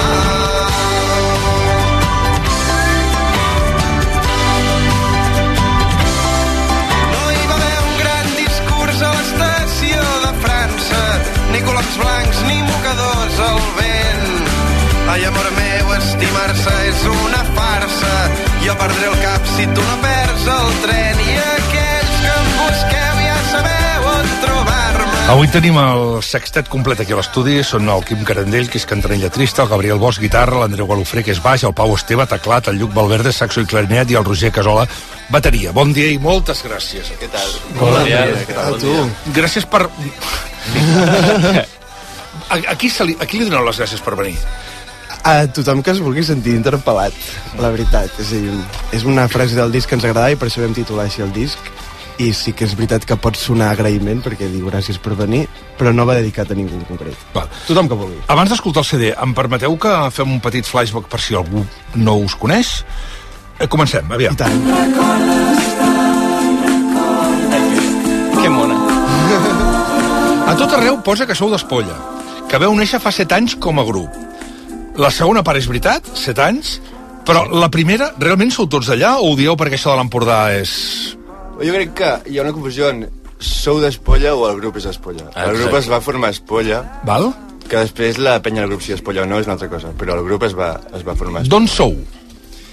S10: Ni coloms blancs ni mocadors al vent. Ai, amor meu, estimar-se és una farsa. Jo perdré el cap si tu no perds el tren. I aquells que em busqueu ja sabeu on trobar-me.
S3: Avui tenim el sextet complet aquí a l'estudi. Són el Quim Carandell, que és cantant i lletrista, el Gabriel Bosch, guitarra, l'Andreu Galofré, que és baix, el Pau Esteve, teclat, el Lluc Valverde, saxo i clarinet, i el Roger Casola, bateria. Bon dia i moltes gràcies.
S11: Què tal?
S3: Bon dia. Què tal, tu? Gràcies per... A qui li doneu les gràcies per venir?
S11: A tothom que es vulgui sentir interpel·lat, la veritat. És a dir, és una frase del disc que ens agradava i per això vam titular així el disc. I sí que és veritat que pot sonar agraïment, perquè diu gràcies per venir, però no va dedicat a ningú en concret.
S3: Val.
S11: Tothom que vulgui.
S3: Abans d'escoltar el CD, em permeteu que fem un petit flashback per si algú no us coneix? Comencem, aviam.
S11: I tant. Que mona.
S3: A tot arreu posa que sou d'Espolla, que veu néixer fa 7 anys com a grup. La segona part és veritat, 7 anys, però la primera, realment sou tots d'allà o ho dieu perquè això de l'Empordà és...
S11: Jo crec que hi ha una confusió en sou d'Espolla o el grup és d'Espolla. El grup es va formar a Espolla,
S3: val?
S11: Que després la penya del grup si Espolla o no és una altra cosa, però el grup es va formar a Espolla.
S3: D'on sou?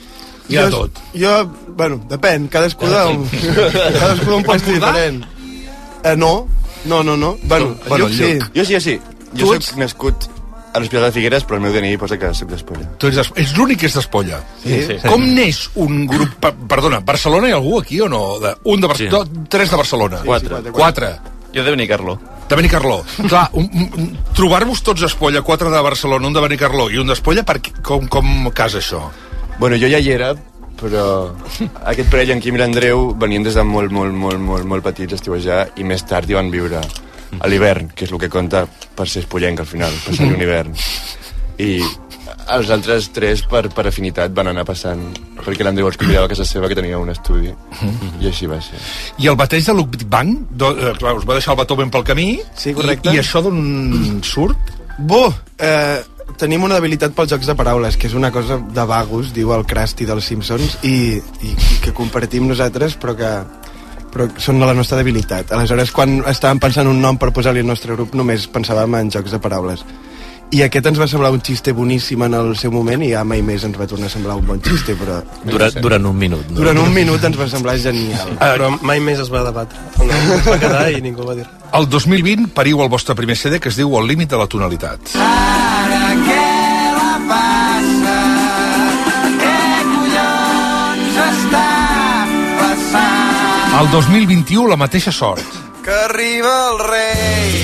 S3: Hi ha tot.
S11: Jo, bueno, depèn, cadascú d'un post diferent. No. Bueno, jo sí.
S4: Jo sí. Jo soc nascut a l'Hospital de Figueres, però el meu DNI posa que soc d'Espolla.
S3: Tu ets l'únic que és d'Espolla.
S4: Sí.
S3: Com neix un grup... Perdona, Barcelona hi ha algú aquí o no? Tres de Barcelona. Quatre.
S8: Jo de Benicarló.
S3: De Benicarló. Clar, trobar-vos tots d'Espolla, 4 de Barcelona, un de Benicarló i un d'Espolla, com casa això?
S4: Bueno, jo ja hi era, però aquest parell, en Quim i l'Andreu, venien des de molt petits a estiuejar i més tard hi van viure a l'hivern, que és el que compta per ser espollenc al final, passar un hivern. I els altres tres, per afinitat, van anar passant, perquè l'Andreu els convidava a casa seva, que tenia un estudi, i així va ser.
S3: I el bateig de Ludwig van, clar, us va deixar el Beethoven pel camí,
S11: sí, correcte.
S3: I això d'on surt?
S11: Tenim una debilitat pels jocs de paraules, que és una cosa de vagos, diu el Krusty dels Simpsons, i que compartim nosaltres, però són la nostra debilitat. Aleshores, quan estàvem pensant un nom per posar-li al nostre grup, només pensàvem en jocs de paraules. I aquest ens va semblar un xiste boníssim en el seu moment, i ja mai més ens va tornar a semblar un bon xiste, però...
S8: Durant un minut, no?
S11: Durant un minut ens va semblar genial.
S12: Però mai més es va debatre. Es va quedar i ningú va dir.
S3: El 2020 pariu el vostre primer CD, que es diu El límit de la tonalitat.
S10: Ara què la passa? Què collons està passant?
S3: El 2021 la mateixa sort.
S10: Que arriba el rei,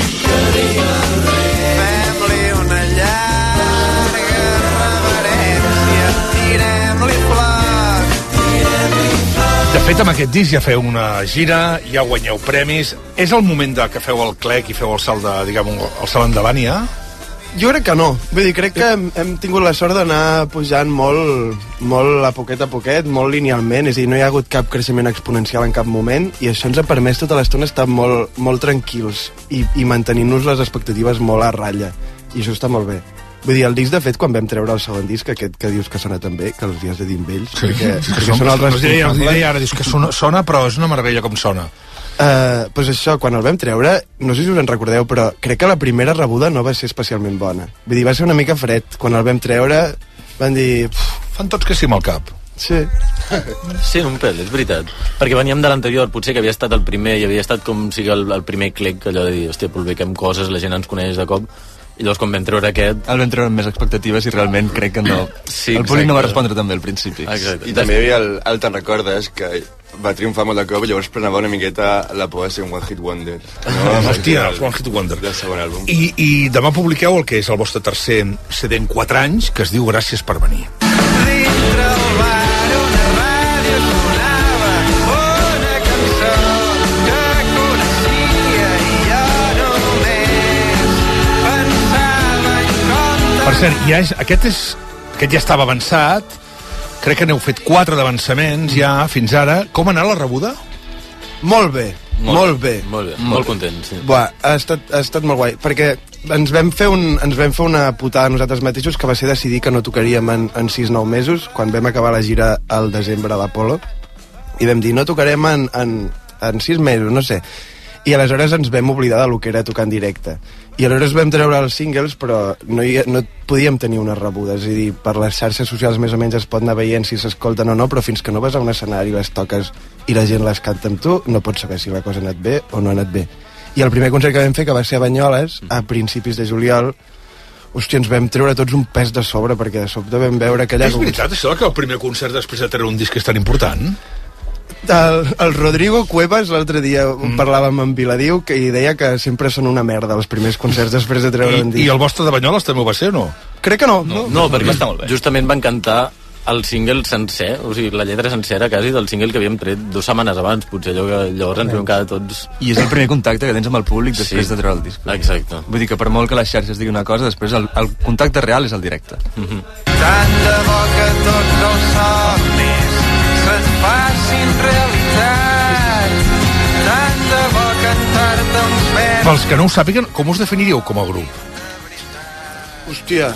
S10: fem-li una llarga reverència, tirem-li flors.
S3: De fet, amb aquest disc ja feu una gira, ja guanyeu premis. És el moment que feu el clec i feu el salt el salt endavant, ja?
S11: Jo crec que no. Vull dir, crec que hem tingut la sort d'anar pujant molt a poquet, molt linealment, és a dir, no hi ha hagut cap creixement exponencial en cap moment, i això ens ha permès tota l'estona estar molt tranquils i mantenint-nos les expectatives molt a ratlla, i això està molt bé. Vull dir, el disc, de fet, quan vam treure el segon disc, aquest que dius que sona tan bé, que els dies de dir amb ells, perquè són els responsables...
S3: Ara dius que sona, però és una meravella com sona.
S11: Pues això, quan el vam treure, no sé si us en recordeu, però crec que la primera rebuda no va ser especialment bona. Vull dir, va ser una mica fred. Quan el vam treure, van dir...
S3: Fan tots que sí amb el cap.
S11: Sí.
S8: Sí, un pèl, és veritat. Perquè veníem de l'anterior, potser que havia estat el primer, i havia estat com sigui el primer clec, allò de dir, hòstia, publiquem coses, la gent ens coneix de cop, i llavors quan vam treure aquest...
S13: El vam treure amb més expectatives i realment crec que no... Sí, el públic no va respondre també al principi.
S4: Exacte. I també hi havia el Te'n recordes, que va triomfar molt de cop, i llavors prenava una miqueta la por de ser un One Hit Wonder.
S3: No? Hòstia, el One Hit Wonder.
S4: Del segon àlbum.
S3: I demà publiqueu el que és el vostre tercer CD en 4 anys, que es diu Gràcies per venir.
S10: Dintre el bar una ràdio sonava una cançó que coneixia i jo només pensava en com...
S3: Per cert, aquest ja estava avançat. Crec que n'heu fet 4 d'avançaments ja fins ara. Com ha anat la rebuda?
S11: Molt bé.
S8: Molt content, sí.
S11: Buah, ha estat molt guai, perquè ens vam fer una putada nosaltres mateixos, que va ser decidir que no tocaríem en 6-9 mesos, quan vam acabar la gira al desembre a l'Apolo, i vam dir, no tocarem en 6 mesos, no sé. I aleshores ens vam oblidar del que era tocar en directe. I aleshores vam treure els singles, però no podíem tenir una rebuda. És a dir, per les xarxes socials més o menys es pot anar veient si s'escolten o no, però fins que no vas a un escenari, les toques i la gent les canta amb tu, no pots saber si la cosa ha anat bé o no ha anat bé. I el primer concert que vam fer, que va ser a Banyoles, a principis de juliol, hòstia, ens vam treure tots un pes de sobre, perquè de sobte vam veure que allà...
S3: És veritat, això, que el primer concert després de treure un disc és tan important?
S11: El Rodrigo Cuevas l'altre dia parlàvem amb Viladiu, que hi deia que sempre són una merda els primers concerts després de treure un disc.
S3: I el vostre de Banyoles també ho va ser o no?
S11: Crec que no.
S8: No, perquè justament van cantar el single sencer, o sigui, la lletra sencera quasi del single que havíem tret 2 setmanes abans, potser allò que llavors ens vam quedar tots...
S13: I és el primer contacte que tens amb el públic després de treure el disc.
S8: Exacte.
S13: Vull dir que per molt que les xarxes diguin una cosa, després el contacte real és el directe.
S10: Tant de bo que tots els somnis se't facin realitat, tant de bo cantar-te uns vers...
S3: Pels que no ho sàpiguen, com us definiríeu com a grup?
S11: Hòstia,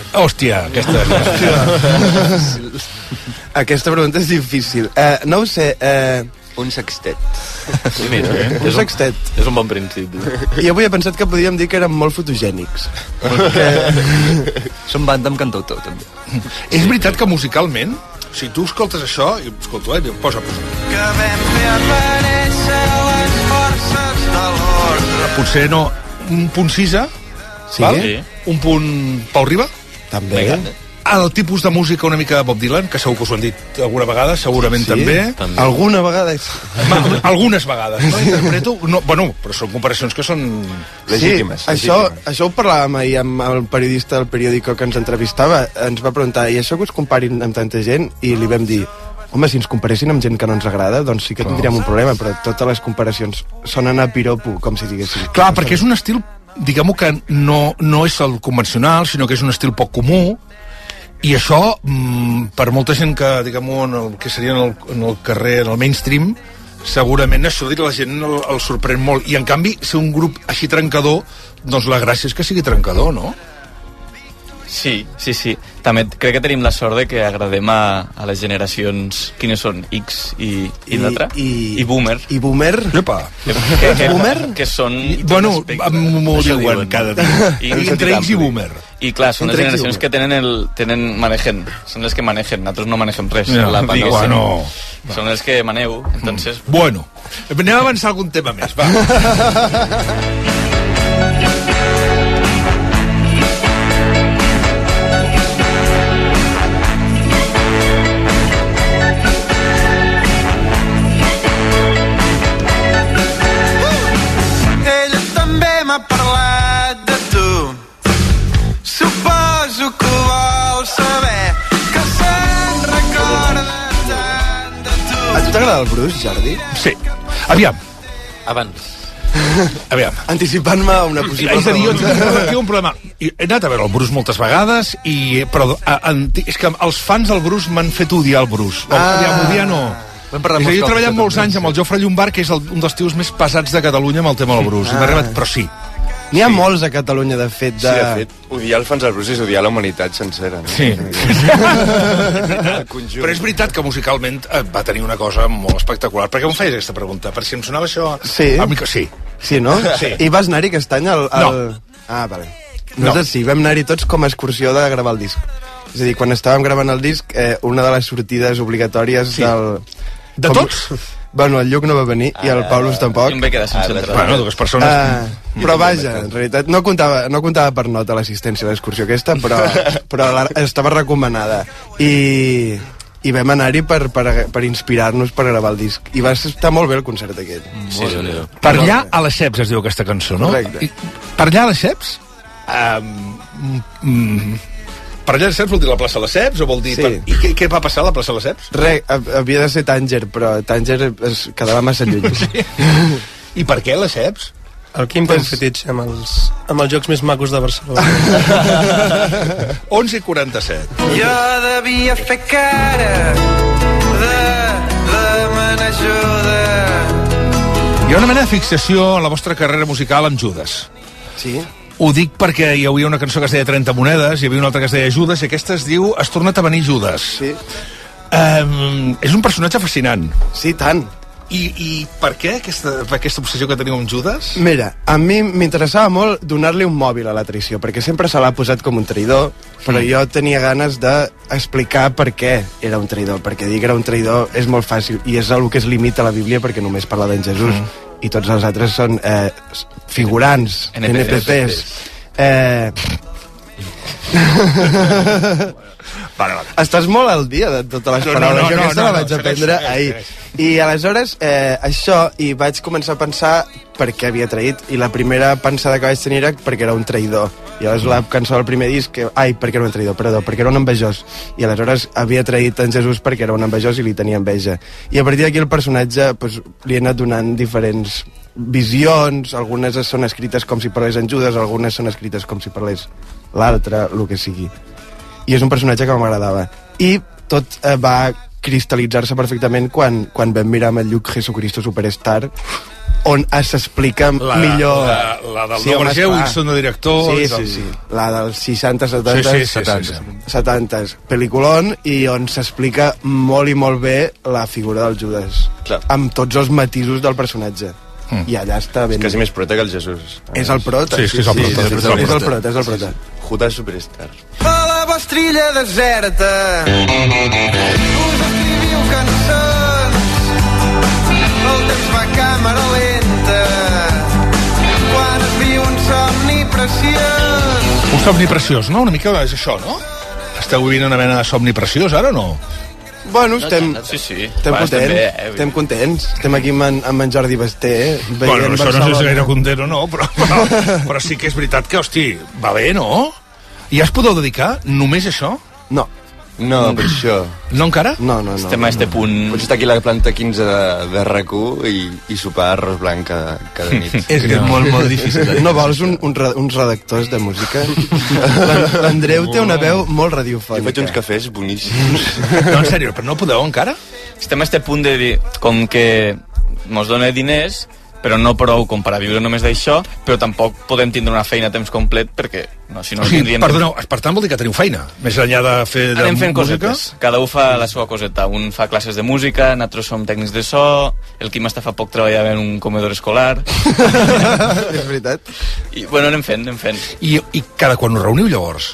S11: aquesta pregunta és difícil. No ho sé,
S4: un sextet.
S8: Sí, mira,
S11: un sextet.
S8: És un bon principi.
S11: I avui he pensat que podíem dir que érem molt fotogènics.
S13: Som banda amb cantautor, també.
S3: És veritat que musicalment Si tu escoltes això, i escolta, posa.
S10: Que vam fer aparèixer les forces de l'ordre.
S3: Potser no, un punt Cisa,
S11: sí?
S3: Val? Un punt Pau Riba,
S11: també.
S3: El tipus de música una mica de Bob Dylan, que segur que us ho han dit alguna vegada, segurament també.
S11: Alguna vegada.
S3: Algunes vegades. No interpreto, però són comparacions que són legítimes.
S11: Sí, això ho parlàvem ahir amb el periodista del periòdico que ens entrevistava. Ens va preguntar, i això que us comparin amb tanta gent? I li vam dir, home, si ens comparessin amb gent que no ens agrada, doncs sí que tindríem un problema, però totes les comparacions sonen a piropo, com si diguéssim.
S3: Clar, perquè és un estil, diguem-ho que no és el convencional, sinó que és un estil poc comú, i això, per molta gent que, diguem-ho, que seria en el carrer, en el mainstream, segurament això la gent el sorprèn molt. I, en canvi, ser un grup així trencador, doncs la gràcia és que sigui trencador, no?
S13: Sí. També crec que tenim la sort de que agradem a les generacions, quines són, X i l'altra? I Boomer.
S11: I Boomer?
S3: Epa.
S11: Boomer?
S13: Que són...
S3: Bueno, m'ho diuen cada dia. Entre X i Boomer.
S13: I clar, són les generacions que manejen, són les que manejen, nosaltres no manejem res. Són els que maneu, entonces...
S3: Bueno, anem a avançar algun tema més, va.
S10: M'ha parlat de tu. Suposo que ho vols saber, que se'n recorda tant de tu.
S11: A tu t'agrada el Bruce, Jordi?
S3: Sí. Aviam.
S8: Abans.
S3: Aviam.
S11: Anticipant-me a una possible...
S3: És a dir, jo tinc un problema. He anat a veure el Bruce moltes vegades, però és que els fans del Bruce m'han fet odiar el Bruce. Aviam, odiar no... Jo he treballat molts anys amb el Jofre Llombart, que és un dels tios més pesats de Catalunya amb el tema del Bruce. Però sí.
S11: N'hi ha molts a Catalunya, de fet.
S4: Sí, de fet, odiar el fans del Bruce és odiar la humanitat sencera. No?
S3: Sí. Però és veritat que musicalment va tenir una cosa molt espectacular. Per què em feies aquesta pregunta? Per si em sonava això...
S11: Sí. Sí, no?
S3: Sí.
S11: I vas anar-hi aquest any al...
S3: No.
S11: Ah, vale. Nosaltres sí, vam anar-hi tots com a excursió de gravar el disc. És a dir, quan estàvem gravant el disc, una de les sortides obligatòries del...
S3: De tots?
S11: Bueno, el Lluc no va venir i el Paulus tampoc.
S13: I em vaig quedar sense entrar.
S3: Bueno, dues persones...
S11: Però vaja, en realitat no comptava per nota l'assistència a l'excursió aquesta, però estava recomanada. I vam anar-hi per inspirar-nos per gravar el disc. I va estar molt bé el concert aquest.
S8: Sí,
S3: per allà a les Ceps es diu aquesta cançó, no?
S11: Correcte.
S3: Per allà a les Ceps? Per allà a les Ceps vol dir la plaça de les Ceps o vol dir...
S11: Sí.
S3: I què va passar a la plaça de les Ceps?
S11: Havia de ser Tànger, però Tànger es quedava massa lluny.
S3: Sí. I per què les Ceps?
S12: El Quim té un fetitxe amb els jocs més macos de Barcelona.
S3: 11:47.
S10: Jo devia fer cara de demanar ajuda.
S3: Hi ha una mena de fixació en la vostra carrera musical amb Judes.
S11: Sí?
S3: Ho dic perquè hi havia una cançó que es deia 30 monedes, hi havia una altra que es deia Judes, i aquesta es diu Has tornat a venir Judes.
S11: Sí.
S3: És un personatge fascinant.
S11: Sí, tant.
S3: I per què aquesta obsessió que teniu amb Judes?
S11: Mira, a mi m'interessava molt donar-li un mòbil a la traïció, perquè sempre se l'ha posat com un traïdor, però jo tenia ganes d'explicar per què era un traïdor, perquè dir que era un traïdor és molt fàcil, i és el que es limita a la Bíblia, perquè només parla d'en Jesús, i tots els altres són figurants, NPCs.
S3: Vale.
S11: Estàs molt al dia de totes les paraules. Jo aquesta la vaig aprendre ahir. I aleshores, això, i vaig començar a pensar per què havia traït, i la primera pensada que vaig tenir era perquè era un traïdor. I llavors la cançó del primer disc, perquè era un traïdor, perquè era un envejós. I aleshores havia traït en Jesús perquè era un envejós i li tenia enveja. I a partir d'aquí el personatge li he anat donant diferents visions, algunes són escrites com si parlés en Judes, algunes són escrites com si parlés l'altre, el que sigui. I és un personatge que m'agradava. I tot va cristal·litzar-se perfectament quan vam mirar amb el Lluc Jesucristo Superstar, on s'explica millor...
S3: La del Nou Vergeu, i són de director...
S11: Sí. La dels 60, 70, pel·liculon, i on s'explica molt i molt bé la figura del Judes.
S4: Clar.
S11: Amb tots els matisos del personatge. I allà està ben...
S4: És quasi més prota que el Jesús.
S11: És el prota.
S3: Sí, és el prota.
S11: És el prota.
S4: Judas Superstar.
S10: A la vestrilla deserta càmera lenta quan es viu un somni preciós.
S3: Un somni preciós, no? Una mica és això, no? Esteu vivint una mena de somni preciós, ara o no?
S11: Bueno, estem contents. Estem aquí amb en Jordi Basté.
S3: Bueno, això no sé si gaire content o no, però sí que és veritat que, hosti, va bé, no? I ja es podeu dedicar només a això?
S4: No, per això.
S3: No encara?
S11: No.
S13: Estem a este punt...
S4: Pots estar aquí a la planta 15 de RAC1 i sopar arròs blanc cada nit.
S11: És que és molt difícil. No vols uns redactors de música? L'Andreu té una veu molt radiofònica.
S4: He fet uns cafès boníssims.
S3: No, en sèrio, però no podeu encara?
S13: Estem a este punt de dir, com que mos dona diners, però no prou com per a viure només d'això, però tampoc podem tindre una feina a temps complet perquè si no tindríem...
S3: Perdoneu, per tant vol dir que teniu feina, més enllà de fer de
S13: anem fent
S3: música?
S13: Cosetes, cada un fa la seva coseta, un fa classes de música, nosaltres som tècnics de so, el Quim fa poc treballava en un comedor escolar.
S11: És veritat.
S13: I bueno, anem fent.
S3: I cada quan us reuniu llavors?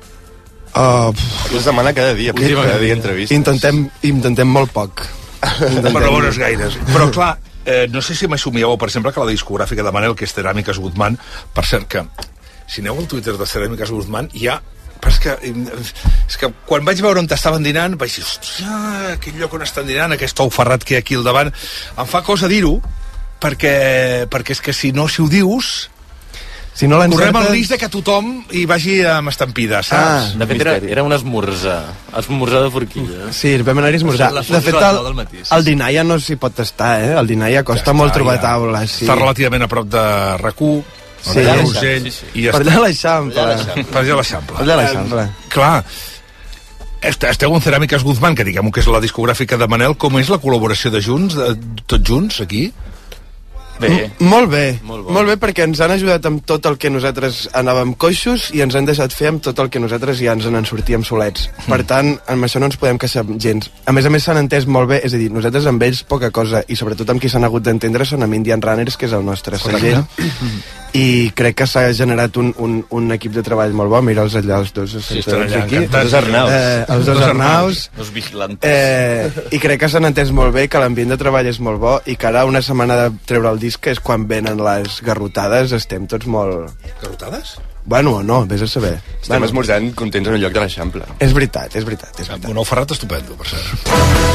S4: Es demana cada dia entrevistes.
S11: Intentem molt poc.
S3: Però no és gaires. Però clar, no sé si m'assumieu, per exemple, que la discogràfica de Manel, que és Ceràmiques Guzmán, per cert que, si aneu al Twitter de Ceràmiques Guzmán, hi ha... Però és que quan vaig veure on estaven dinant, vaig dir, hòstia, aquell lloc on estan dinant, aquest ou ferrat que hi ha aquí al davant, em fa cosa dir-ho, perquè és que si ho dius...
S11: Si no
S3: correm el risc de que tothom hi vagi amb estampida, saps?
S8: De fet, era un esmorzar de forquilla.
S11: Sí, vam anar a esmorzar. De fet, el dinar ja no s'hi pot estar, El dinar ja costa molt trobar taules.
S3: Està relativament a prop de RAC1, Urgell...
S11: Per allà a l'Eixample.
S3: Per allà a l'Eixample. Clar, esteu en Ceràmiques Guzmán, que diguem que és la discogràfica de Manel. Com és la col·laboració de Junts, tots junts, aquí?
S13: Bé.
S11: Molt bé, perquè ens han ajudat amb tot el que nosaltres anàvem coixos i ens han deixat fer amb tot el que nosaltres ja ens en sortíem solets. Per tant, amb això no ens podem queixar gens. A més s'han entès molt bé, és a dir, nosaltres amb ells poca cosa, i sobretot amb qui s'han hagut d'entendre són amb Indian Runners, que és el nostre segell, i crec que s'ha generat un equip de treball molt bo. Mira'ls allà, els dos aquí. Els dos Arnaus.
S13: Els vigilantes.
S11: I crec que s'han entès molt bé, que l'ambient de treball és molt bo, i que ara, una setmana de treure el disc, que és quan venen les garrotades, estem tots molt...
S3: Garrotades?
S11: Bueno, no, vés a saber.
S4: Estem esmorzant contents en el lloc de l'Eixample.
S11: És veritat.
S3: Un ou ferrat estupendo, per cert.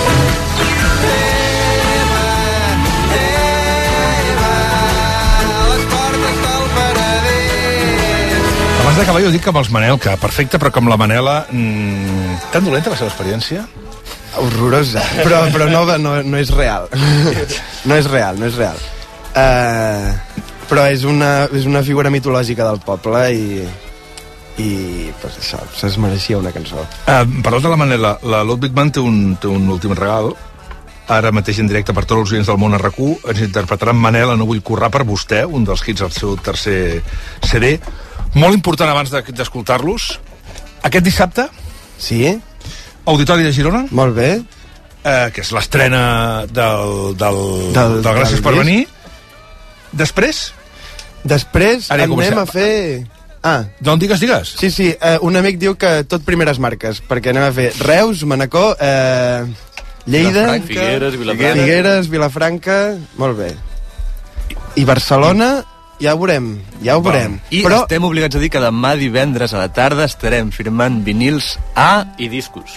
S3: Abans d'acabar jo dic que amb els Manel, que perfecte, però que amb la Manela... Tan dolenta va ser l'experiència?
S11: Horrorosa, però no és real. No és real. Però és una figura mitològica del poble i pues això, es mereixia una cançó.
S3: Parlant de la Manela, la Ludwig Band té un últim regal, ara mateix en directe per tots els oients del món a RAC1. Ens interpretaran Manela, No vull currar per vostè, un dels hits del seu tercer CD. Molt important abans d'escoltar-los. Aquest dissabte?
S11: Sí.
S3: Auditori de Girona?
S11: Molt bé.
S3: Que és l'estrena del Gràcies per venir. Després
S11: anem a fer...
S3: D'on digues?
S11: Sí, un amic diu que tot primeres marques, perquè anem a fer Reus, Manacor, Lleida, Figueres, Vilafranca, molt bé. I Barcelona... Ja ho veurem.
S15: Però estem obligats a dir que demà divendres a la tarda estarem firmant vinils i discos.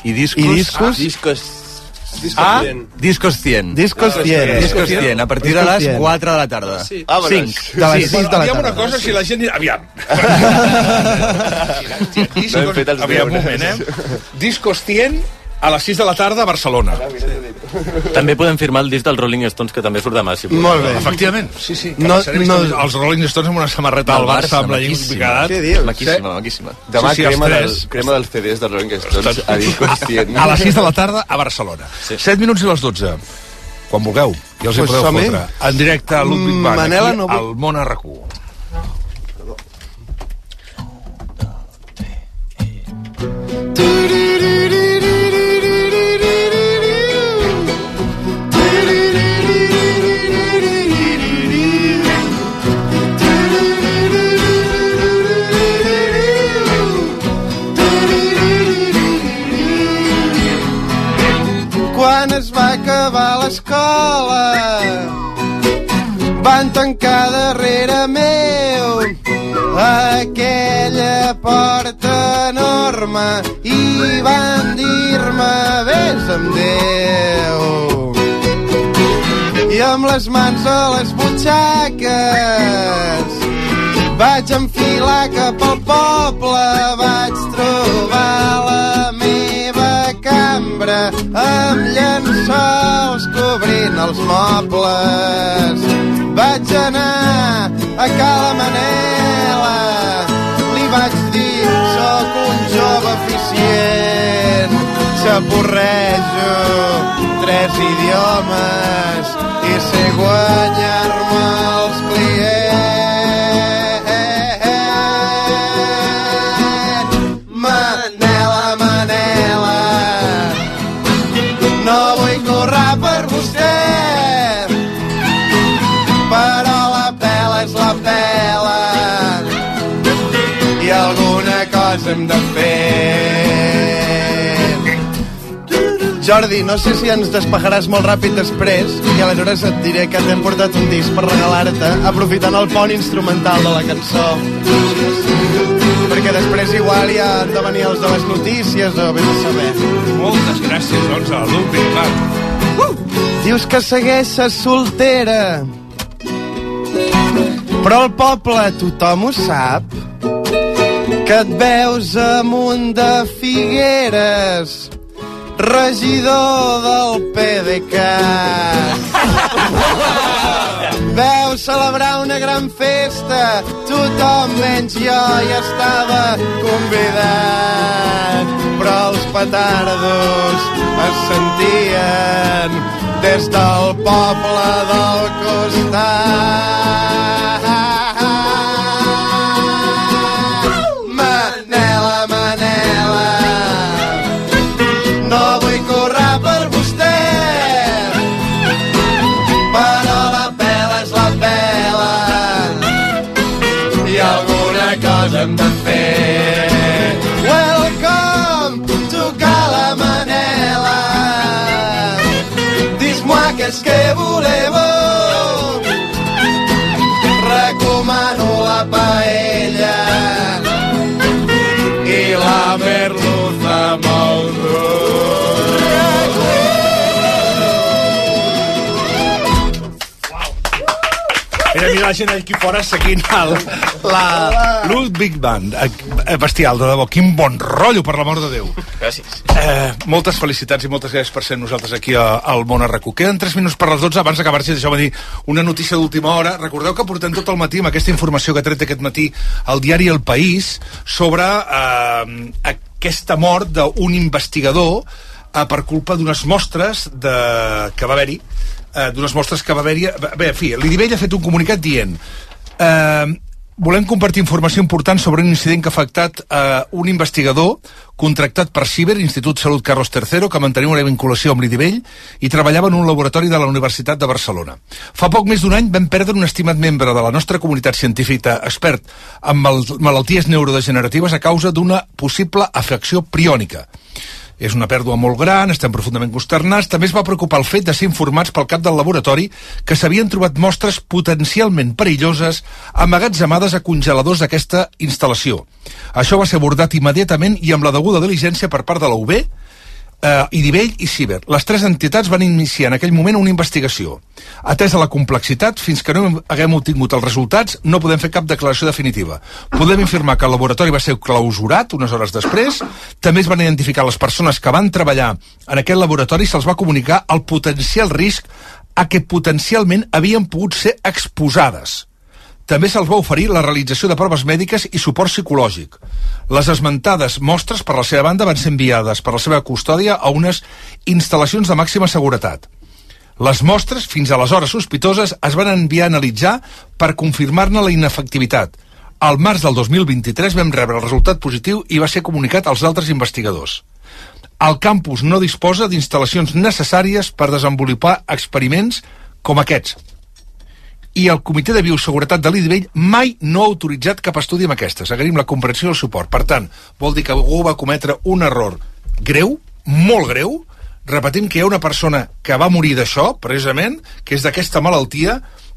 S15: Discos 100. A partir de les 4 de la tarda. 5
S11: de les 6 de la tarda.
S3: Aviam una cosa, si la gent... Aviam, un moment, Discos 100 a les 6 de la tarda a Barcelona.
S8: També podem firmar el disc dels Rolling Stones, que també surt demà. Si
S11: molt bé.
S3: Efectivament, sí. Els Rolling Stones amb una samarreta al Barça, amb la llengua picada.
S13: Maquíssima.
S4: Demà crema dels CDs dels Rolling Stones a Discos 100.
S3: A les 6 de la tarda a Barcelona. 7 minuts i les 12. Quan vulgueu. Ja els hi podeu fotre. En directe a Ludwig Band, aquí al món a RAC1.
S10: Quan es va acabar l'escola van tancar darrere meu aquella porta enorme i van dir-me vés amb Déu. I amb les mans a les butxaques vaig enfilar cap al poble, vaig trobar la meva cambra amb llençols cobrint els mobles. Vaig anar a Cala Manela, li vaig dir soc un jove eficient, xapurrejo 3 idiomes i sé guanyar-me els clients. Manela, Manela, no vull córrer per vostè, però la pela és la pela i alguna cosa hem de fer. Jordi, no sé si ens despejaràs molt ràpid després i aleshores et diré que t'hem portat un disc per regalar-te, aprofitant el pont instrumental de la cançó. Perquè després igual ja han de venir els de les notícies o vés a saber.
S3: Moltes gràcies, doncs, a l'Últim Band.
S10: Dius que segueixes soltera, però al poble tothom ho sap, que et veus amunt de Figueres, regidor del PDeCAT. Veus celebrar una gran festa, tothom menys jo hi estava convidat, però els petardos es sentien des del poble del costat. Manela, Manela, no vull córrer per vostè, però la pela és la pela i alguna cosa hem de fer. Welcome to Cala Manela, dis-moi qu'est-ce que voleu, recomano la paella i la merluza amb el
S3: Mira la gent aquí fora seguint l'Últim Band. Bestial, de debò, quin bon rotllo, per l'amor de Déu.
S13: Gràcies.
S3: Moltes felicitats i moltes gràcies per ser nosaltres aquí al Món RAC1. Queden 3 minuts per les 12. Abans d'acabar-se, deixeu-me dir una notícia d'última hora. Recordeu que portem tot el matí amb aquesta informació que ha tret aquest matí al diari El País sobre aquesta mort d'un investigador per culpa d'unes mostres que va haver-hi, Bé, en fi, l'IDIVELL ha fet un comunicat dient volem compartir informació important sobre un incident que ha afectat un investigador contractat per CIBER, Institut Salut Carlos III, que mantenia una vinculació amb l'IDIVELL i treballava en un laboratori de la Universitat de Barcelona. Fa poc més d'un any vam perdre un estimat membre de la nostra comunitat científica expert en malalties neurodegeneratives a causa d'una possible afecció priònica. És una pèrdua molt gran, estem profundament consternats. També es va preocupar el fet de ser informats pel cap del laboratori que s'havien trobat mostres potencialment perilloses emmagatzemades a congeladors d'aquesta instal·lació. Això va ser abordat immediatament i amb la deguda diligència per part de la UB, IDIVELL i CIBER. Les 3 entitats van iniciar en aquell moment una investigació. Atesa la complexitat, fins que no haguem obtingut els resultats, no podem fer cap declaració definitiva. Podem afirmar que el laboratori va ser clausurat unes hores després. També es van identificar les persones que van treballar en aquest laboratori i se'ls va comunicar el potencial risc a què potencialment havien pogut ser exposades. També se'ls va oferir la realització de proves mèdiques i suport psicològic. Les esmentades mostres, per la seva banda, van ser enviades per la seva custòdia a unes instal·lacions de màxima seguretat. Les mostres, fins aleshores sospitoses, es van enviar a analitzar per confirmar-ne la inefectivitat. Al març del 2023 vam rebre el resultat positiu i va ser comunicat als altres investigadors. El campus no disposa d'instal·lacions necessàries per desenvolupar experiments com aquests. I el Comitè de Bioseguretat de l'IDIVELL mai no ha autoritzat cap estudi amb aquestes. Agraïm la comprensió i el suport. Per tant, vol dir que algú va cometre un error greu, molt greu. Repetim que hi ha una persona que va morir d'això, precisament, que és d'aquesta malaltia,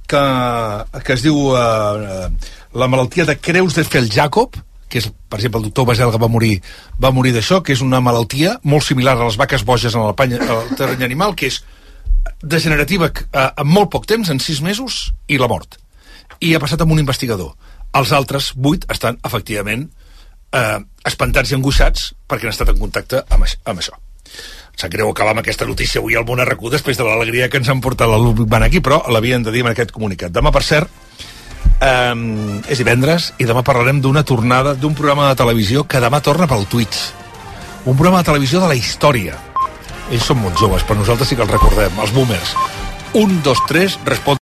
S3: que es diu la malaltia de Creus de Feld-Jacob, que és, per exemple, el doctor Baselga va morir d'això, que és una malaltia molt similar a les vaques boges en el terreny animal, que és degenerativa en molt poc temps, en 6 mesos, i la mort. I ha passat amb un investigador. Els altres 8 estan, efectivament, espantats i angoixats perquè han estat en contacte amb això. Sap greu acabar amb aquesta notícia avui al Món RQ després de l'alegria que ens han portat la Ludwig van aquí, però l'havien de dir en aquest comunicat. Demà, per cert, és divendres i demà parlarem d'una tornada d'un programa de televisió que demà torna pel Twitch. Un programa de televisió de la història. Ells són molt joves, però nosaltres sí que els recordem, els boomers. 1, 2, 3, respon